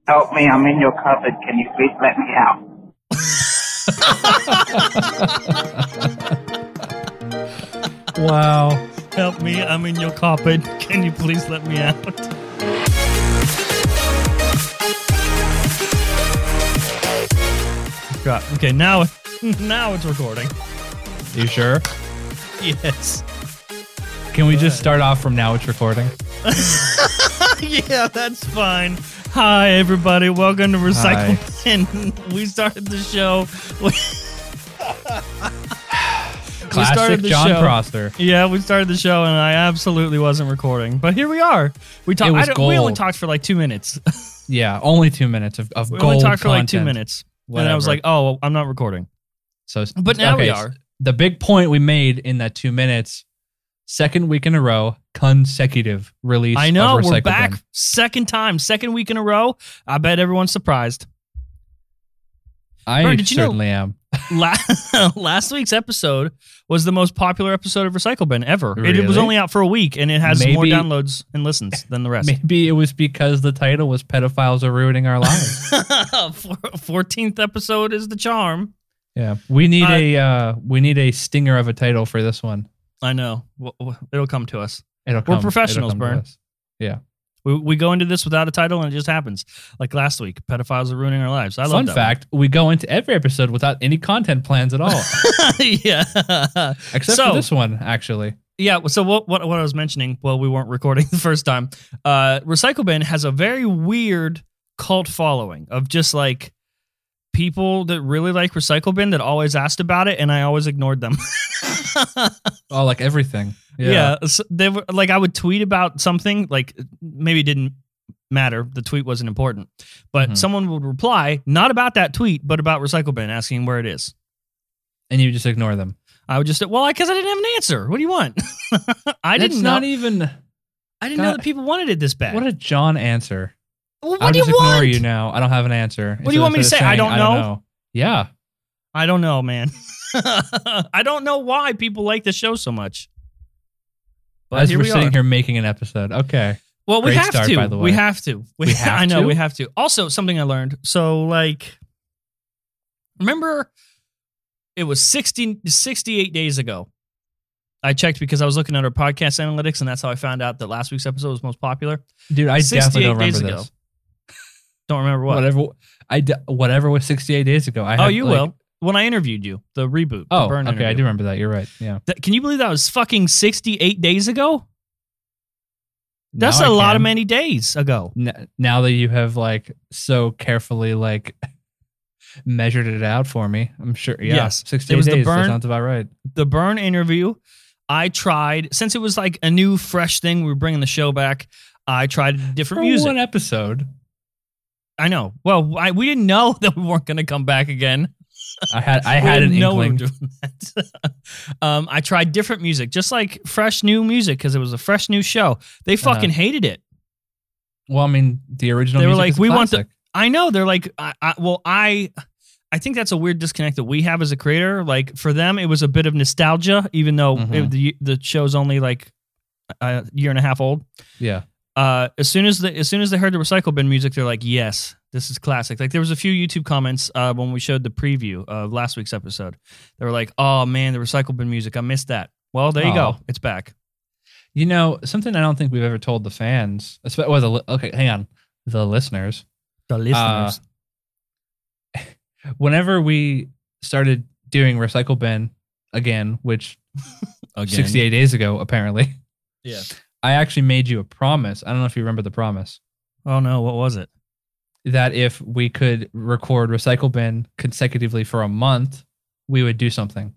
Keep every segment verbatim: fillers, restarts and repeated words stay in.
Help me, I'm in your cupboard. Can you please let me out? Wow. Help me, I'm in your cupboard. Can you please let me out? God. Okay, now, now it's recording. You sure? Yes. Can we just start off from now it's recording? Yeah, that's fine. Hi, everybody. Welcome to Recycle Bin. We started the show. Classic started the John show. Prosser. Yeah, we started the show, and I absolutely wasn't recording. But here we are. We talked. It was I don't, we only gold. talked for like two minutes. Yeah, only two minutes of, of we gold only talked for like content. two minutes. And then I was Whatever. like, oh, well, I'm not recording. So, But now we okay, are. The big point we made in that two minutes, second week in a row, consecutive release. I know. of We're Recycle back. Bin. Second time. Second week in a row. I bet everyone's surprised. I Bro, did you know- certainly am. La- Last week's episode was the most popular episode of Recycle Bin ever. It, it was Really? only out for a week, and it has more Maybe- downloads and listens than the rest. Maybe it was because the title was "Pedophiles Are Ruining Our Lives." fourteenth episode is the charm. Yeah, we need Uh, a uh, we need a stinger of a title for this one. I know. W- w- It'll come to us. It'll We're come, professionals, it'll come to Bern. us. Yeah. We we go into this without a title, and it just happens. Like last week, pedophiles are ruining our lives. I love Fun that fact: we go into every episode without any content plans at all, one. Yeah. except So- for this one, actually. Yeah, so what, what what I was mentioning, well, we weren't recording the first time. Uh, Recycle Bin has a very weird cult following of just like people that really like Recycle Bin that always asked about it, and I always ignored them. Oh, like everything. Yeah, so they were like I would tweet about something, like maybe it didn't matter. The tweet wasn't important, but Mhm. someone would reply not about that tweet, but about Recycle Bin, asking where it is. and you just ignore them. I would just well, because I didn't have an answer. What do you want? I That's didn't not know. even. I didn't know God. that people wanted it this bad. What a John answer. Well, what I'll do you just ignore want? you now. I don't have an answer. What do you want me to Instead say? of I saying, don't know? Yeah. I don't know, man. I don't know why people like this show so much. But As here we're we sitting are. here making an episode. Okay. Well, we Great have start, to. by the We way. have to. We, We have I know to? we have to. Also, something I learned. So, like, remember, it was sixty, sixty-eight days ago. I checked because I was looking at our podcast analytics, and that's how I found out that last week's episode was most popular. Dude, I definitely sixty-eight don't days remember ago. this. Don't remember what. Whatever. I d- whatever was sixty-eight days ago. I Oh, have, you like- will. When I interviewed you, the reboot. the Oh, Burn okay. I interview. do remember that. You're right. Yeah. That- can you believe that was fucking sixty-eight days ago? That's Now a I lot can. of many days ago. N- now that you have like so carefully like measured it out for me, I'm sure. Yeah, Yes. sixty-eight It was the days. That burn- sounds about right. The Burn interview, I tried, since it was like a new, fresh thing, we were bringing the show back, I tried different For music. one episode, I know. Well, I, we didn't know that we weren't going to come back again. I had I We had an didn't know we were inkling. doing that. um, I tried different music, just like fresh new music, because it was a fresh new show. They fucking Uh-huh. hated it. Well, I mean, the original. They were music like, is a we want the- classic. I know. They're like, I, I, well, I, I think that's a weird disconnect that we have as a creator. Like for them, it was a bit of nostalgia, even though Mhm. it, the the show's only like a year and a half old. Yeah. Uh, as soon as the as soon as they heard the Recycle Bin music, they're like, yes, this is classic. Like there was a few YouTube comments uh, when we showed the preview of last week's episode. They were like, oh man, the Recycle Bin music, I missed that. Well, there you Aw. go, it's back. You know, something I don't think we've ever told the fans. espe- Well, the, li- okay, hang on, the listeners. The listeners, Whenever we started doing Recycle Bin again, which again, sixty-eight days ago, apparently, yeah. I actually made you a promise. I don't know if you remember the promise Oh no, what was it? that if we could record Recycle Bin consecutively for a month, we would do something.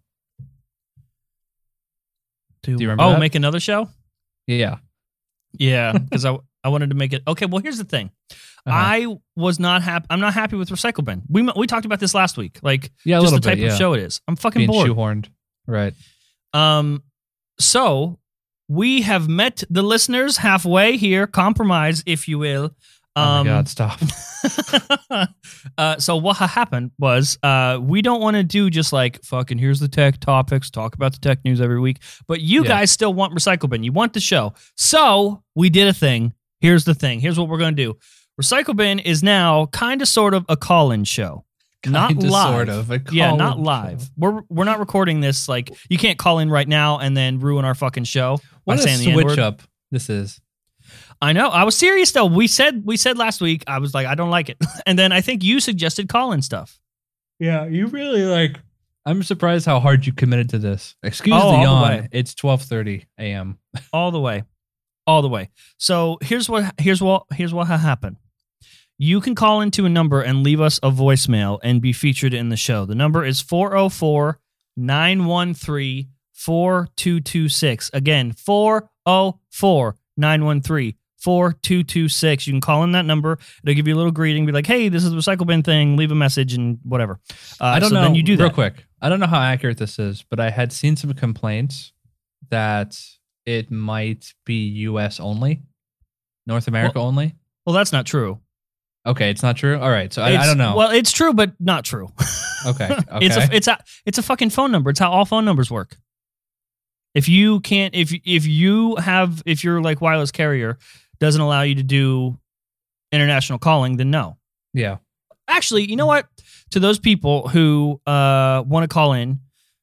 To, Do you remember Oh, that? make another show? Yeah. Yeah, because I I wanted to make it. Okay, well here's the thing. Uh-huh. I was not happy. I'm not happy with Recycle Bin. We we talked about this last week. Like Yeah, a just little the type bit, yeah. of show it is. I'm fucking Being bored. shoehorned. Right. Um, so we have met the listeners halfway here, compromise, if you will. Oh my Um, God, stop. uh, so what ha- happened was uh, we don't want to do just like fucking here's the tech topics, talk about the tech news every week. But you Yeah. guys still want Recycle Bin. You want the show. So we did a thing. Here's the thing. Here's what we're going to do. Recycle Bin is now kind of sort of a call-in show. Not Kinda, live. Sort of. A Yeah, not call-in live. show. We're we're not recording this. Like, you can't call in right now and then ruin our fucking show What by a saying the switch N-word. up this is. I know. I was serious though. We said we said last week. I was like, I don't like it, and then I think you suggested call-in stuff. Yeah, you really like. I'm surprised how hard you committed to this. Excuse Oh, the all the yawn. way. It's twelve thirty a.m. All the way, all the way. So here's what here's what here's what ha- happened. You can call into a number and leave us a voicemail and be featured in the show. The number is four oh four, nine one three, four two two six. Again, four oh four, nine one three, four two two six. You can call in that number. It'll give you a little greeting, be like, hey, this is the Recycle Bin thing. Leave a message and whatever. Uh, I don't so know. Then you do that. Real quick. I don't know how accurate this is, but I had seen some complaints that it might be U S only, North America only. Well, that's not true. Okay, it's not true. All right, so I, I It's- don't know. Well, it's true, but not true. okay, okay. It's a it's a it's a fucking phone number. It's how all phone numbers work. If you can't, if if you have, if your like wireless carrier doesn't allow you to do international calling, then no. yeah. Actually, you know what? To those people who uh, want to call in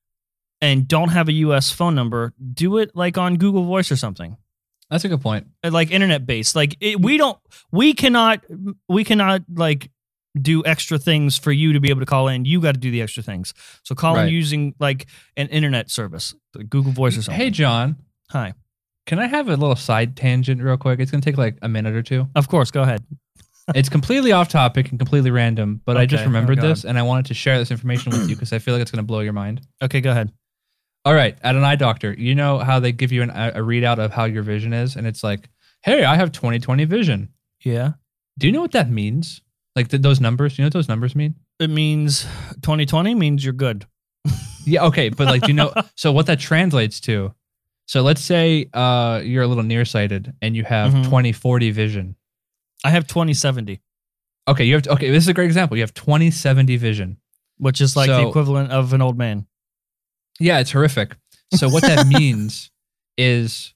and don't have a U S phone number, do it like on Google Voice or something. That's a good point. Like internet based. Like it, we don't, we cannot, we cannot like do extra things for you to be able to call in. You got to do the extra things. So call in Right. using like an internet service, like Google Voice or something. Hey, John, Hi. can I have a little side tangent real quick? It's gonna take like a minute or two. Of course, go ahead. It's completely off topic and completely random, but I just Okay, remembered oh God. this and I wanted to share this information with you because I feel like it's gonna blow your mind. Okay, go ahead. All right, at an eye doctor, you know how they give you an, a readout of how your vision is, and it's like, hey, I have twenty twenty vision. Yeah. Do you know what that means? Like th- those numbers? Do you know what those numbers mean? It means twenty twenty means you're good. Yeah, okay, but like, do you know? So what that translates to? So let's say uh, you're a little nearsighted and you have Mhm. twenty forty vision. I have twenty seventy, Okay, you have okay. This is a great example. You have twenty seventy vision. which is like the So- equivalent of an old man. Yeah, it's horrific. So what that means is,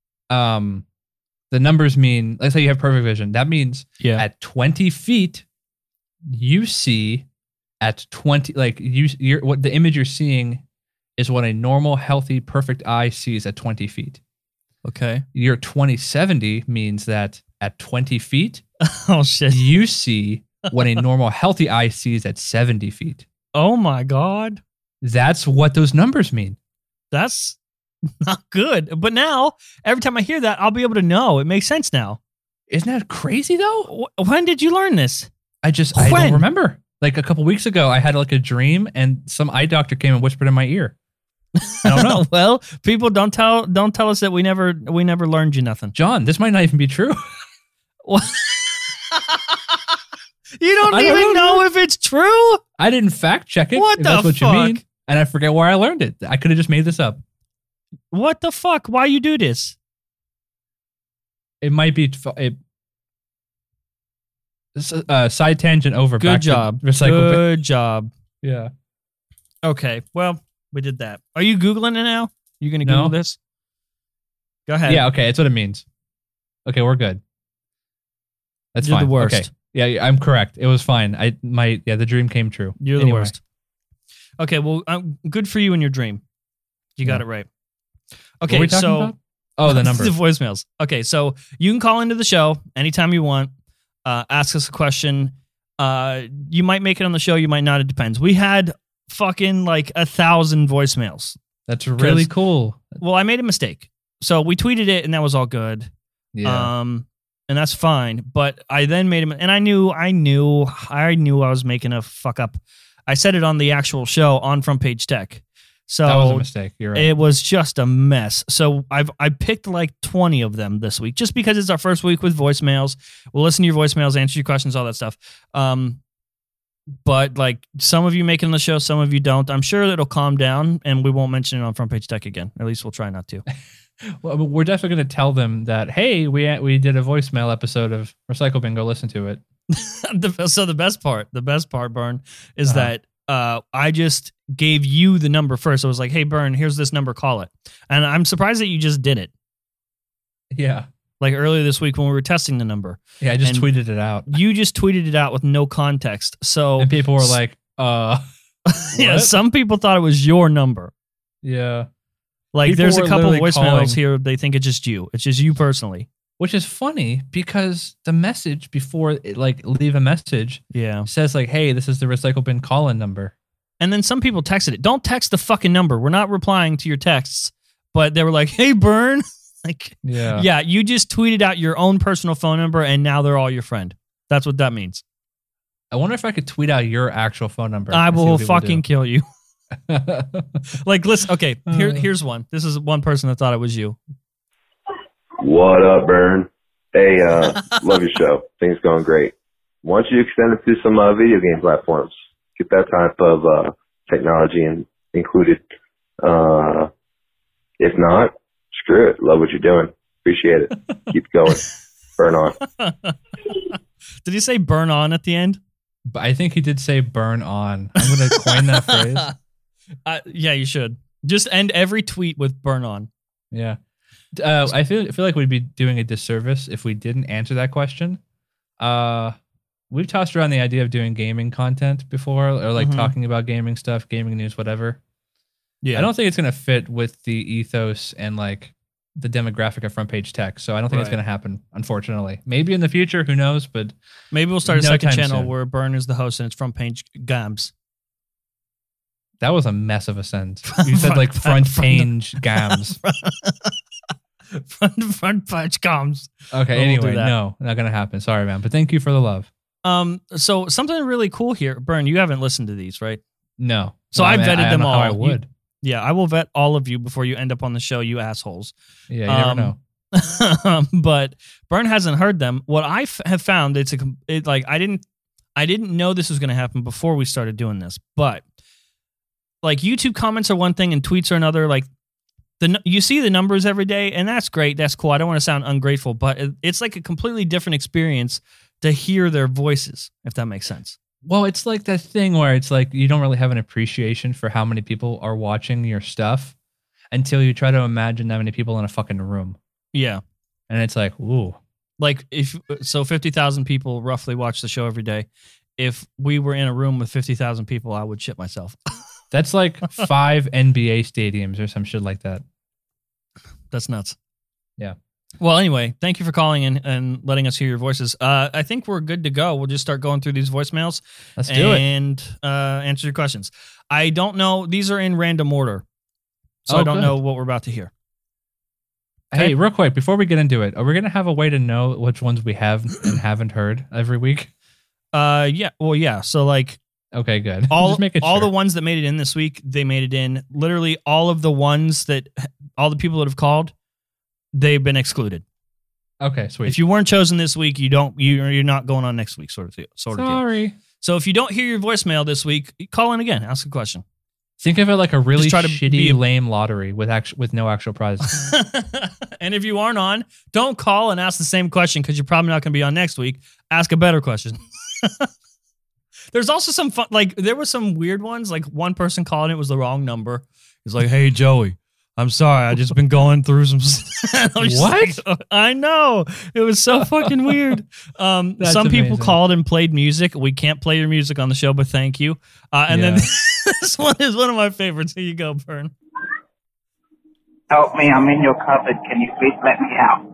um, the numbers mean. Let's say you have perfect vision. That means Yeah. at twenty feet, you see at twenty. Like you, you're what the image you're seeing is what a normal, healthy, perfect eye sees at twenty feet. Okay. Your twenty seventy means that at twenty feet, Oh shit. you see what a normal, healthy eye sees at seventy feet. Oh my God. That's what those numbers mean. That's not good. But now, every time I hear that, I'll be able to know. It makes sense now. Isn't that crazy though? Wh- When did you learn this? I just I When? don't remember. Like a couple weeks ago, I had like a dream, and some eye doctor came and whispered in my ear. I don't know, Well, people don't tell don't tell us that we never we never learned you nothing. John. This might not even be true. You don't I don't even know. know if it's true. I didn't fact check it. What if the that's what fuck? you mean, and I forget where I learned it. I could have just made this up. What the fuck? Why you do this? It might be f- it. Uh, side tangent over. Good back to job. Recycle. bin. Good job. Yeah. Okay. Well, we did that. Are you Googling it now? You gonna No. Google this? Go ahead. Yeah. Okay. That's what it means. Okay, we're good. That's You're fine. the worst. Okay. Yeah, yeah, I'm correct. It was fine. I my yeah, the dream came true. You're the Anyway. worst. Okay, well, um, good for you and your dream. You got Yeah. it right. What Okay, were we talking so about? Oh, the number. the voicemails. Okay, so you can call into the show anytime you want. Uh, ask us a question. Uh, you might make it on the show. You might not. It depends. We had fucking like a thousand voicemails. That's really 'Cause- cool. Well, I made a mistake. So we tweeted it, and that was all good. Yeah. Um, and that's fine. But I then made him, and I knew, I knew, I knew I was making a fuck up. I said it on the actual show on Front Page Tech. So that was a mistake. You're right. it was just a mess. So I've I picked like twenty of them this week, just because it's our first week with voicemails. We'll listen to your voicemails, answer your questions, all that stuff. Um, but like some of you making the show, some of you don't. I'm sure it'll calm down, and we won't mention it on Front Page Tech again. At least we'll try not to. Well, but we're definitely going to tell them that, hey, we we did a voicemail episode of Recycle Bin. Go listen to it. The- so the best part, the best part, Burn, is Uh-huh. that uh, I just gave you the number first. I was like, hey, Burn, here's this number, call it. And I'm surprised that you just did it. Yeah. like earlier this week when we were testing the number. Yeah, I just And tweeted it out. You just tweeted it out with no context. So And people were like, uh. yeah, what? some people thought it was your number. Yeah. Like People there's a were couple literally voicemails calling. here. They think it's just you. It's just you personally. Which is funny because the message before, it, like, leave a message Yeah. says, like, hey, this is the recycle bin call-in number. And then some people texted it. Don't text the fucking number. We're not replying to your texts. But they were like, hey, Burn. like, Yeah. yeah, you just tweeted out your own personal phone number and now they're all your friend. That's what that means. I wonder if I could tweet out your actual phone number. I and see will what people fucking do. kill you. Like, listen, okay, here, Uh. here's one. This is one person that thought it was you. What up, Burn? Hey, uh, love your show. Things going great. Why don't you extend it to some uh, video game platforms? Get that type of uh, technology in, included. Uh, if not, screw it. Love what you're doing. Appreciate it. Keep going. Burn on. Did he say burn on at the end? But I think he did say burn on. I'm going to coin that phrase. Uh, yeah, you should. Just end every tweet with burn on. Yeah. Uh, I feel I feel like we'd be doing a disservice if we didn't answer that question. Uh, we've tossed around the idea of doing gaming content before, or like Mhm. talking about gaming stuff, gaming news, whatever. Yeah. I don't think it's going to fit with the ethos and like the demographic of Front Page Tech. So I don't think it's Right. going to happen, unfortunately. Maybe in the future, who knows? But Maybe we'll start a No second time channel soon. where Burn is the host and it's front page gams. that was a mess of a sentence. You said like front Front- page gams. front front page gams. Okay, We'll do anyway, that. no, not going to happen. Sorry, man. But thank you for the love. Um. So something really cool here, Burn. You haven't listened to these, right? No. So Well, I mean, vetted I them don't know how all. I You- would. Yeah, I will vet all of you before you end up on the show, you assholes. Yeah, you never Um, know. but Burn hasn't heard them. What I f- have found, it's a com- it, like I didn't I didn't know this was going to happen before we started doing this. But like YouTube comments are one thing and tweets are another. Like the n- you see the numbers every day, and that's great. That's cool. I don't want to sound ungrateful, but it, it's like a completely different experience to hear their voices, if that makes sense. Well, it's like that thing where it's like you don't really have an appreciation for how many people are watching your stuff until you try to imagine that many people in a fucking room. Yeah. And it's like, ooh. Like if so, fifty thousand people roughly watch the show every day. If we were in a room with fifty thousand people, I would shit myself. That's like five N B A stadiums or some shit like that. That's nuts. Yeah. Well, anyway, thank you for calling in and letting us hear your voices. Uh, I think we're good to go. We'll just start going through these voicemails Let's do it. and uh, answer your questions. I don't know. These are in random order. So Oh, I don't good. know what we're about to hear. Hey, real quick, before we get into it, are we going to have a way to know which ones we have and haven't heard every week? Uh, yeah. Well, yeah. So like Okay, good. all, Just making all sure. the ones that made it in this week, they made it in. Literally all of the ones that all the people that have called, they've been excluded. Okay, sweet. If you weren't chosen this week, you don't you you're not going on next week, sort of deal, sort of deal. Sorry. So if you don't hear your voicemail this week, call in again, ask a question. Think of it like a really Just try to shitty, be a- lame lottery with actu- with no actual prize. And if you aren't on, don't call and ask the same question because you're probably not going to be on next week. Ask a better question. There's also some fun, like there were some weird ones. Like one person called and it was the wrong number. He's like, "Hey Joey, I'm sorry, I just been going through some." I was just What? like, I know, it was so fucking weird. Um, That's some people amazing. called and played music. We can't play your music on the show, but thank you. Uh, and then Yeah. this one is one of my favorites. Here you go, Bern. Help me, I'm in your cupboard. Can you please let me out?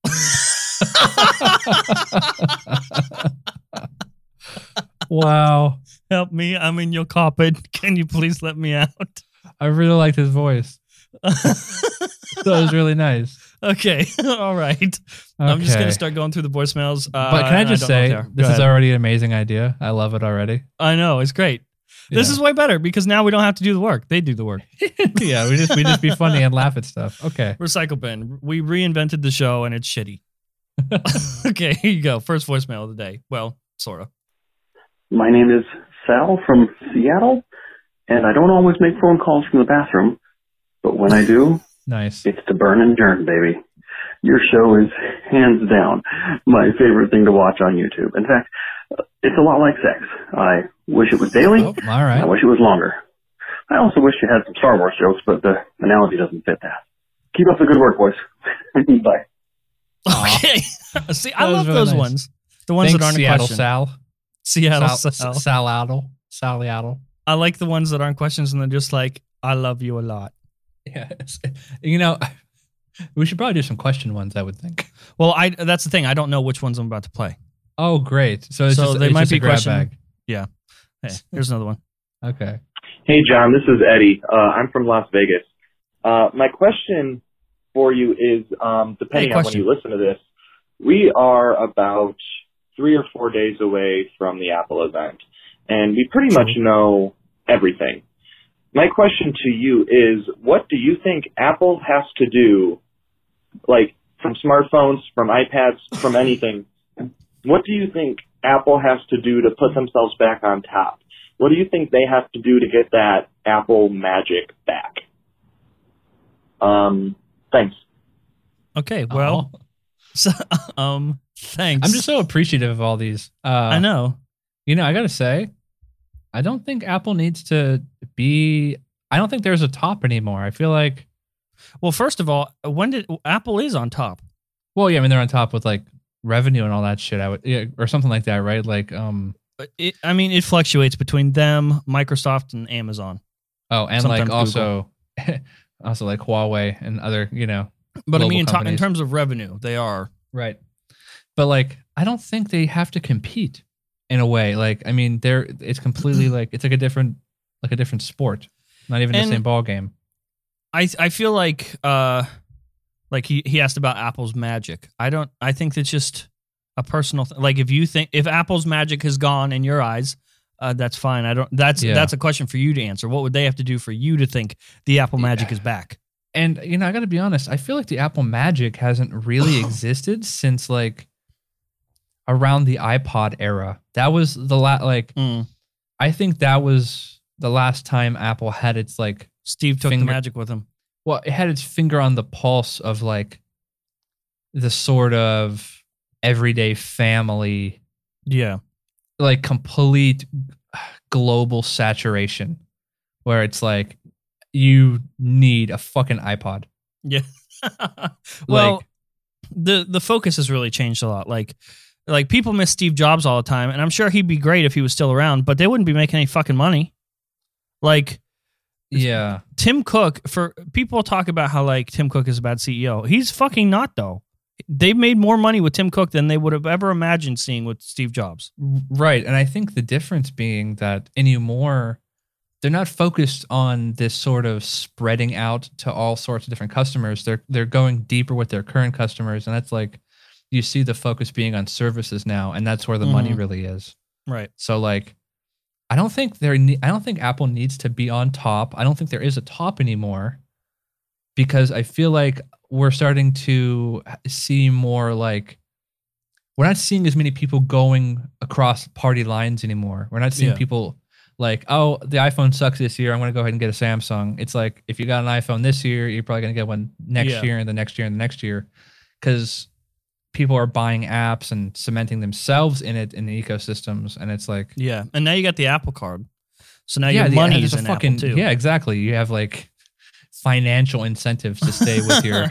Wow. Help me, I'm in your carpet. Can you please let me out? I really liked his voice. That was really nice. Okay, all right. I'm just Okay. gonna start going through the voicemails. Uh, But can I and just don't know say, what they are. Go this is ahead. already an amazing idea. I love it already. I know it's great. This Yeah. is way better because now we don't have to do the work; they do the work. yeah, we just we just be funny and laugh at stuff. Okay. Recycle bin. We reinvented the show and it's shitty. Okay, here you go. First voicemail of the day. Well, sort of. My name is Sal from Seattle, and I don't always make phone calls from the bathroom, but when I do, Nice. it's to burn and burn, baby. Your show is hands down my favorite thing to watch on YouTube. In fact, uh, it's a lot like sex. I wish it was daily. Oh, all I right. wish it was longer. I also wish you had some Star Wars jokes, but the analogy doesn't fit that. Keep up the good work, boys. Bye. Okay. See, I That was love really those nice. ones. The ones Thanks, that aren't a Seattle question. Sal. Seattle Sal. Sal. Sal Addle. Sally Addle. I like the ones that aren't questions and they're just like, I love you a lot. Yes. You know, we should probably do some question ones, I would think. Well, I that's the thing. I don't know which ones I'm about to play. Oh, great. So, it's So just, they it's might just be a grab question- bag. Hey, here's another one. Okay. Hey, John, this is Eddie. Uh, I'm from Las Vegas. Uh, my question for you is, um, depending Hey, on when question. you listen to this, we are about three or four days away from the Apple event, and we pretty much know everything. My question to you is, what do you think Apple has to do, like from smartphones, from iPads, from anything, what do you think Apple has to do to put themselves back on top? What do you think they have to do to get that Apple magic back? Um, thanks. Okay, well, Oh. so, um, thanks. I'm just so appreciative of all these. Uh, I know. You know, I got to say, I don't think Apple needs to be, I don't think there's a top anymore. I feel like, Well, first of all, when did Apple is on top? well, yeah, I mean, they're on top with like revenue and all that shit, I would, yeah, or something like that, right? Like, um, But It, I mean, it fluctuates between them, Microsoft, and Amazon. oh, and Sometimes like also, also like Huawei and other, you know, But I global mean, in, ta- in companies. terms of revenue, they are. Right. But like, I don't think they have to compete in a way. Like, I mean, they're, it's completely like, it's like a different, like a different sport, not even And- the same ball game. I I feel like uh, like he he asked about Apple's magic. I don't. I think it's just a personal thing. Like if you think if Apple's magic has gone in your eyes, uh, that's fine. I don't. That's Yeah. that's a question for you to answer. What would they have to do for you to think the Apple magic is back? And, you know, I got to be honest, I feel like the Apple Magic hasn't really existed since like around the iPod era. That was the last, like, Mm. I think that was the last time Apple had its like, Steve took Finger- the magic with him. well, it had its finger on the pulse of like the sort of everyday family, Yeah. like complete global saturation where it's like you need a fucking iPod. Yeah. well, Like- the the focus has really changed a lot. Like like people miss Steve Jobs all the time, and I'm sure he'd be great if he was still around, but they wouldn't be making any fucking money. Like Yeah. Tim Cook, for people talk about how like Tim Cook is a bad C E O. He's fucking not though. They made more money with Tim Cook than they would have ever imagined seeing with Steve Jobs. Right. And I think the difference being that anymore, they're not focused on this sort of spreading out to all sorts of different customers. They're they're going deeper with their current customers. And that's like you see the focus being on services now, and that's where the money Mhm. really is. Right. So like I don't think there ne- I don't think Apple needs to be on top. I don't think there is a top anymore because I feel like we're starting to see more like we're not seeing as many people going across party lines anymore. We're not seeing Yeah. people like, oh, the iPhone sucks this year. I'm going to go ahead and get a Samsung. It's like if you got an iPhone this year, you're probably going to get one next Yeah. year and the next year and the next year because people are buying apps and cementing themselves in it in the ecosystems. And it's like, Yeah. And now you got the Apple Card. So now yeah, your the- money there's is a in fucking, Apple too. yeah, exactly. You have like financial incentives to stay with your,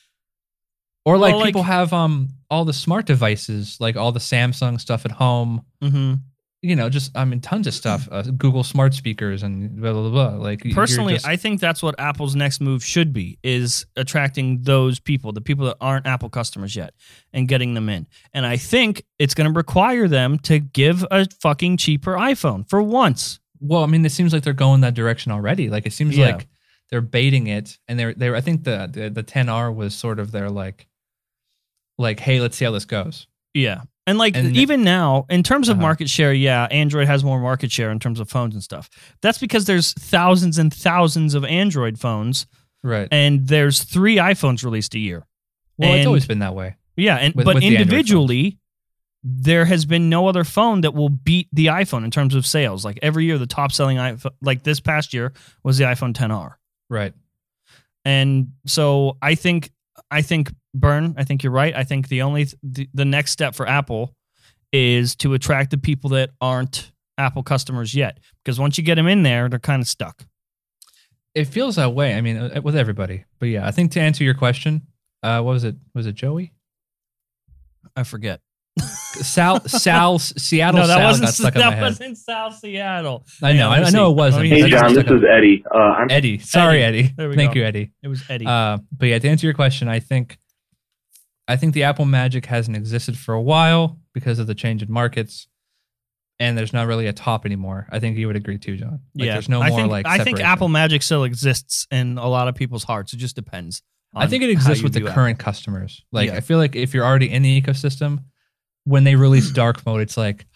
or like Well, like- people have um all the smart devices, like all the Samsung stuff at home. Mm-hmm. You know, just I mean, tons of stuff. Uh, Google smart speakers and blah blah blah. Like you're Personally, just- I think that's what Apple's next move should be: is attracting those people, the people that aren't Apple customers yet, and getting them in. And I think it's going to require them to give a fucking cheaper iPhone for once. well, I mean, it seems like they're going that direction already. Like it seems Yeah. like they're baiting it, and they're they're. I think the the, the ten R was sort of their like, like, hey, let's see how this goes. Yeah. And like And- even now, in terms of Uh-huh. market share, yeah, Android has more market share in terms of phones and stuff. That's because there's thousands and thousands of Android phones, Right. and there's three iPhones released a year. Well, it's and- always been that way. Yeah, and With- but with the Android individually, there has been no other phone that will beat the iPhone in terms of sales. Like every year, the top selling iPhone, like this past year, was the iPhone ten R. Right. And so I think, I think, Bern, I think you're right. I think the only the, the next step for Apple is to attract the people that aren't Apple customers yet, because once you get them in there, they're kind of stuck. It feels that way. I mean, uh, with everybody. But yeah, I think to answer your question, uh, what was it? Was it Joey? I forget. Sal, Sal, Seattle. No, that Sal wasn't got stuck in that my head. wasn't South Seattle. I know, Yeah, let I, me I know see. it wasn't. Oh, Hey, That's John, just this like is Eddie. Uh, I'm a- Eddie. Sorry, Eddie. There we Thank go. you, Eddie. It was Eddie. Uh, but yeah, to answer your question, I think, I think the Apple Magic hasn't existed for a while because of the change in markets, and there's not really a top anymore. I think you would agree too, John. Like, yeah, there's no I more think, like. I think separation. Apple Magic still exists in a lot of people's hearts. It just depends. I think it on how exists you with the view current customers. Like, Yeah. I feel like if you're already in the ecosystem, when they release dark mode, it's like,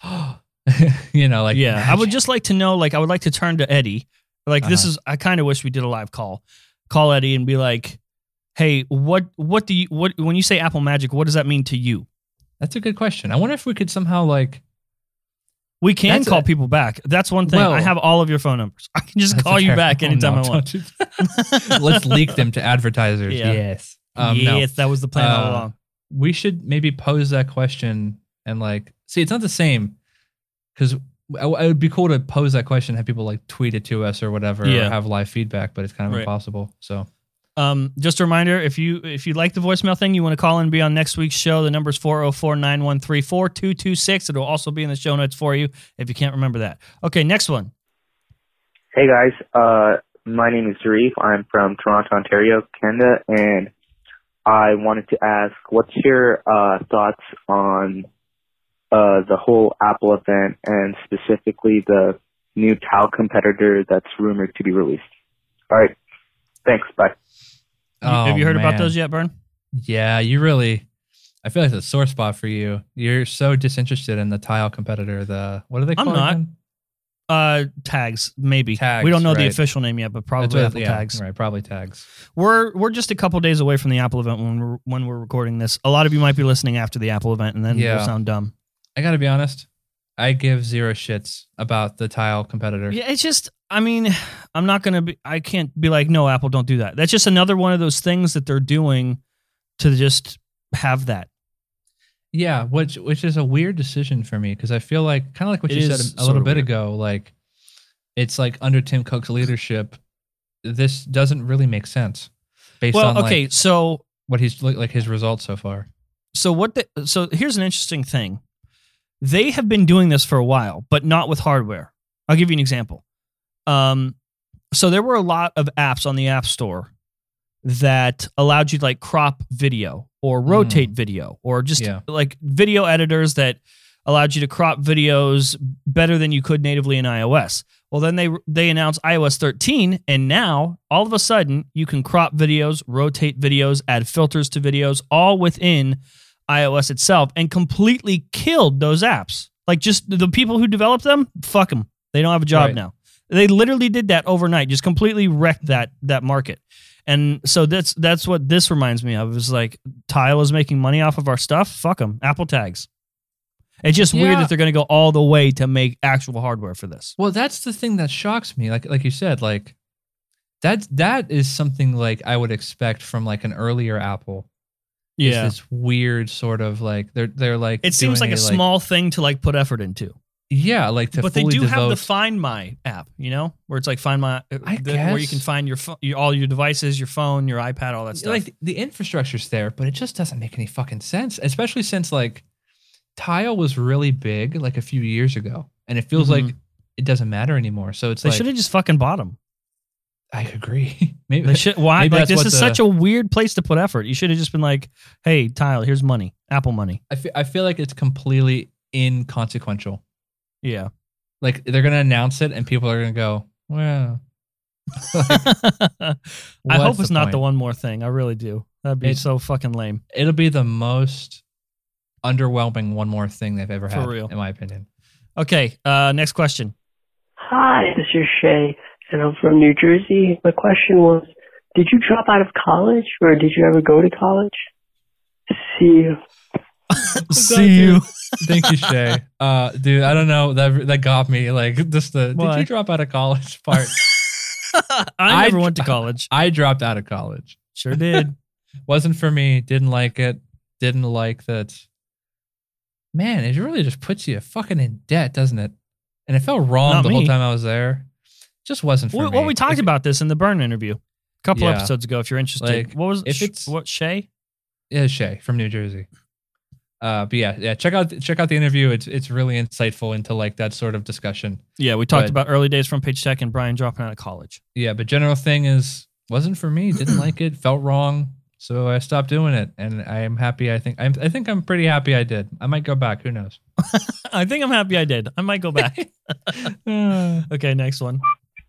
you know, like yeah, I would magic. just like to know, like, I would like to turn to Eddie. Like, this Uh-huh. is, I kind of wish we did a live call. Call Eddie and be like, hey, what, what do you, what, when you say Apple Magic, what does that mean to you? That's a good question. I wonder if we could somehow like. We can That's call a- people back. That's one thing. Well- I have all of your phone numbers. I can just That's call a you fair- back oh, anytime no, I want. don't you- Let's leak them to advertisers. Yeah. Yes. Um, no. yes, that was the plan all Uh, along. We should maybe pose that question and like see. It's not the same because it would be cool to pose that question, have people like tweet it to us or whatever, Yeah. or have live feedback, but it's kind of Right. impossible. So Um, just a reminder, if you if you like the voicemail thing, you want to call in and be on next week's show, the number is four oh four, nine one three, four two two six. It'll also be in the show notes for you if you can't remember that. Okay, next one. Hey guys, uh, my name is Zarif. I'm from Toronto, Ontario, Canada, and I wanted to ask, what's your uh, thoughts on uh, the whole Apple event and specifically the new Tile competitor that's rumored to be released? All right, thanks. Bye. You- have you heard Oh, about man. those yet, Bern? Yeah, you really. I feel like it's a sore spot for you. You're so disinterested in the Tile competitor. The what are they I'm called? not. again? Uh, tags, maybe. Tags, we don't know the right. official name yet, but That's probably what- Apple yeah, tags. Right, probably tags. We're we're just a couple days away from the Apple event when we're when we're recording this. A lot of you might be listening after the Apple event, and then Yeah. we'll sound dumb. I gotta be honest. I give zero shits about the Tile competitor. Yeah, it's just, I mean, I'm not going to be, I can't be like, no, Apple, don't do that. That's just another one of those things that they're doing to just have that. Yeah, which which is a weird decision for me because I feel like kind of like what It you is said a sorta little bit weird. ago. Like it's like under Tim Cook's leadership, this doesn't really make sense based Well, on okay, like so, what he's like his results so far. so what the, so here's an interesting thing. They have been doing this for a while, but not with hardware. I'll give you an example. Um, so there were a lot of apps on the App Store that allowed you to like crop video or rotate video or just Yeah. like video editors that allowed you to crop videos better than you could natively in iOS. Well, then they they announced i O S thirteen, and now all of a sudden you can crop videos, rotate videos, add filters to videos, all within iOS itself, and completely killed those apps. Like just the people who developed them, fuck them. They don't have a job Right. now. They literally did that overnight, just completely wrecked that that market. And so that's that's what this reminds me of. Is like Tile is making money off of our stuff. Fuck them. Apple tags. It's just weird Yeah. that they're going to go all the way to make actual hardware for this. Well, that's the thing that shocks me. Like like you said, like that that is something like I would expect from like an earlier Apple. It's this weird sort of like they're they're like It seems like doing a small thing to like put effort into. yeah, like to But they fully do have the devote- Find My app, you know, where it's like Find My, I the- where you guess. can find your, pho- your all your devices, your phone, your iPad, all that stuff. like the infrastructure's there, but it just doesn't make any fucking sense. Especially since like Tile was really big like a few years ago, and it feels Mhm. like it doesn't matter anymore. So it's they like should have just fucking bought them. I agree. Maybe They should. Why? maybe Like that's this what is the- such a weird place to put effort. You should have just been like, "Hey, Tile, here's money, Apple money." I feel, I feel like it's completely inconsequential. Yeah. Like they're gonna announce it, and people are gonna go, "Well." I What's hope the it's not the point? one more thing. I really do. That'd be It- so fucking lame. It'll be the most underwhelming one more thing they've ever For had, real. in my opinion. Okay. Uh, next question. Hi, this is Shay, and I'm from New Jersey. My question was, did you drop out of college, or did you ever go to college? See you. See you. Thank you, Shay. Uh, dude, I don't know that that got me. Like, just the What? did you drop out of college part? I never I- went to college. I dropped out of college. Sure did. Wasn't for me. Didn't like it. Didn't like that. Man, it really just puts you fucking in debt, doesn't it? And it felt wrong Not the whole me. time I was there. Just wasn't for Well, me. well, we talked If- about this in the Burn interview a couple Yeah. episodes ago. If you're interested, Like, what was if sh- it's- what Shay? Yeah, Shay from New Jersey. Uh, but yeah, yeah, check out check out the interview. It's it's really insightful into like that sort of discussion. Yeah, we talked But- about early days from Page Tech and Brian dropping out of college. Yeah, but general thing is wasn't for me. Didn't like it. Felt wrong. So I stopped doing it, and I am happy. I think I'm. I think I'm pretty happy. I did. I might go back. Who knows? I think I'm happy I did. I might go back. Okay, next one.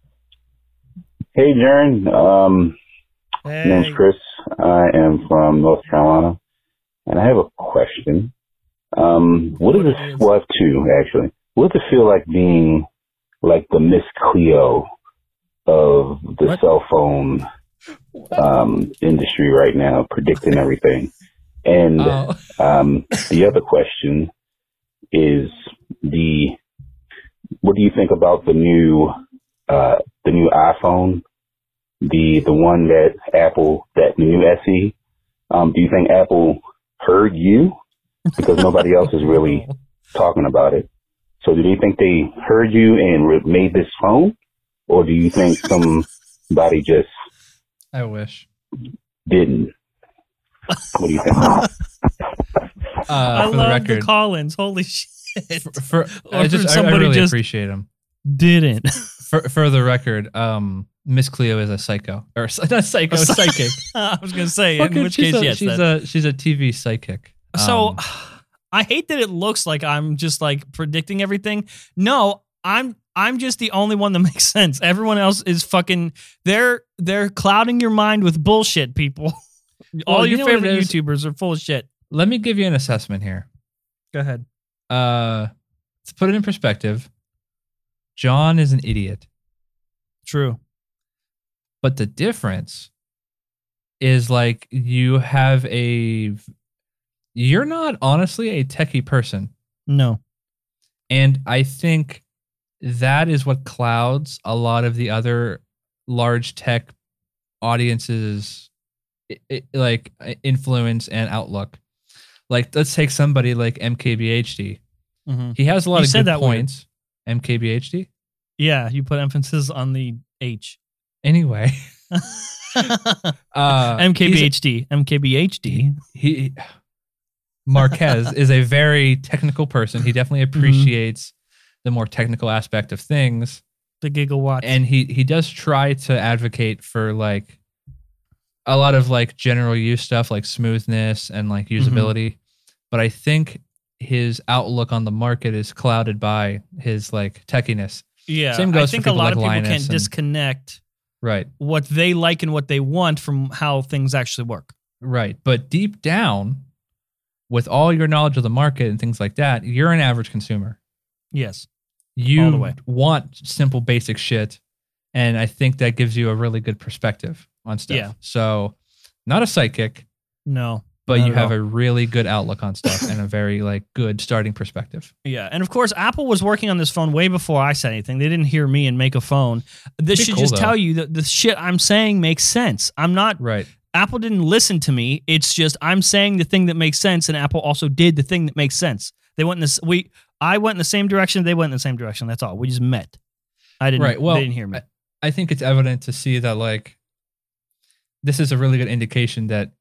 Hey, Jern. Um, Hey. my name's Chris. I am from North Carolina, and I have a question. Um, what does it? Well, I have two actually. What does it feel like being like the Miss Cleo of the What? cell phone um, industry right now, predicting everything? And Oh. um, the other question is the what do you think about the new uh, the new iPhone, the the one that Apple that the new S E? Um, do you think Apple heard you because nobody else is really talking about it? So do you think they heard you and re- made this phone, or do you think somebody just I wish. didn't? What do you think? Uh, I for the love the, record, Collins. Holy shit. for, Or I for just I, I somebody really just- appreciate him. Didn't. For for the record, um, Miss Cleo is a psycho or not psycho, A psy- psychic. I was going to say, Fucking- in which she's case, a, yes. she's that- a she's a T V psychic. So Um, I hate that it looks like I'm just like predicting everything. No, I'm I'm just the only one that makes sense. Everyone else is fucking they're they're clouding your mind with bullshit, people. All Well, your you know what favorite it is? YouTubers are full of shit. let me give you an assessment here. Go ahead. Uh, to put it in perspective, John is an idiot. True. But the difference is like you have a you're not honestly a techie person. No. And I think that is what clouds a lot of the other large tech audiences i- i- like influence and outlook. Like let's take somebody like M K B H D. Mhm. He has a lot You of said good that weird. points. M K B H D. Yeah, you put emphasis on the H. Anyway, uh, M K B he's- H D. M K B H D. he Marquez is a very technical person. He definitely Mm-hmm. appreciates the more technical aspect of things, The Giggle Watch. and he he does try to advocate for like a lot of like general use stuff like smoothness and like Mm-hmm. usability. But I think his outlook on the market is clouded by his like techiness. yeah, same goes I for think a people lot like of people Linus can't and- disconnect Right. what they like and what they want from how things actually work. Right. But deep down, with all your knowledge of the market and things like that, you're an average consumer. Yes. You All the way. want simple, basic shit. And I think that gives you a really good perspective on stuff. Yeah. So, not a psychic, No. but not you at have all. a really good outlook on stuff and a very like good starting perspective. Yeah, and of course, Apple was working on this phone way before I said anything. They didn't hear me and make a phone. This Be should cool, just though. tell you that the shit I'm saying makes sense. I'm not. Right. Apple didn't listen to me. It's just I'm saying the thing that makes sense, and Apple also did the thing that makes sense. They went in this. We. I went in the same direction. They went in the same direction. That's all. We just met. I didn't. Right. Well, they didn't hear me. I, I think it's evident to see that like this is a really good indication that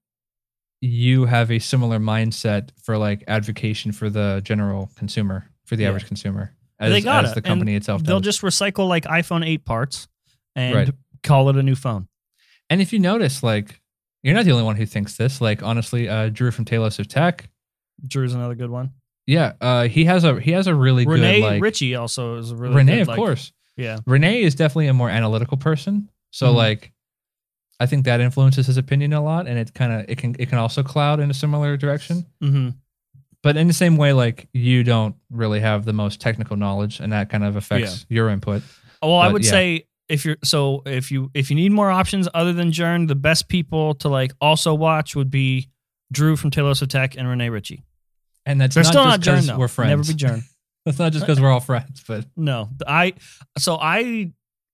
you have a similar mindset for like advocation for the general consumer, for the Yeah. average consumer, as, they got as it. the company And itself They'll does. just recycle like iPhone eight parts and Right. call it a new phone. And if you notice, like you're not the only one who thinks this. Like honestly, uh, Drew from Talos of Tech, Drew's another good one. yeah, uh, he has a he has a really Renee good like Ritchie also is a really Renee, good, of like- course. Yeah. Renee is definitely a more analytical person. So Mhm. like I think that influences his opinion a lot, and it kind of it can it can also cloud in a similar direction. Mm-hmm. But in the same way, like you don't really have the most technical knowledge, and that kind of affects your input. Well, I But, would yeah. say if you're so if you if you need more options other than Jern, the best people to like also watch would be Drew from Talos of Tech and Renee Ritchie. And that's They're not still just not Jern because though. we're friends. Never be Jern. That's not just because we're all friends, but No, I so I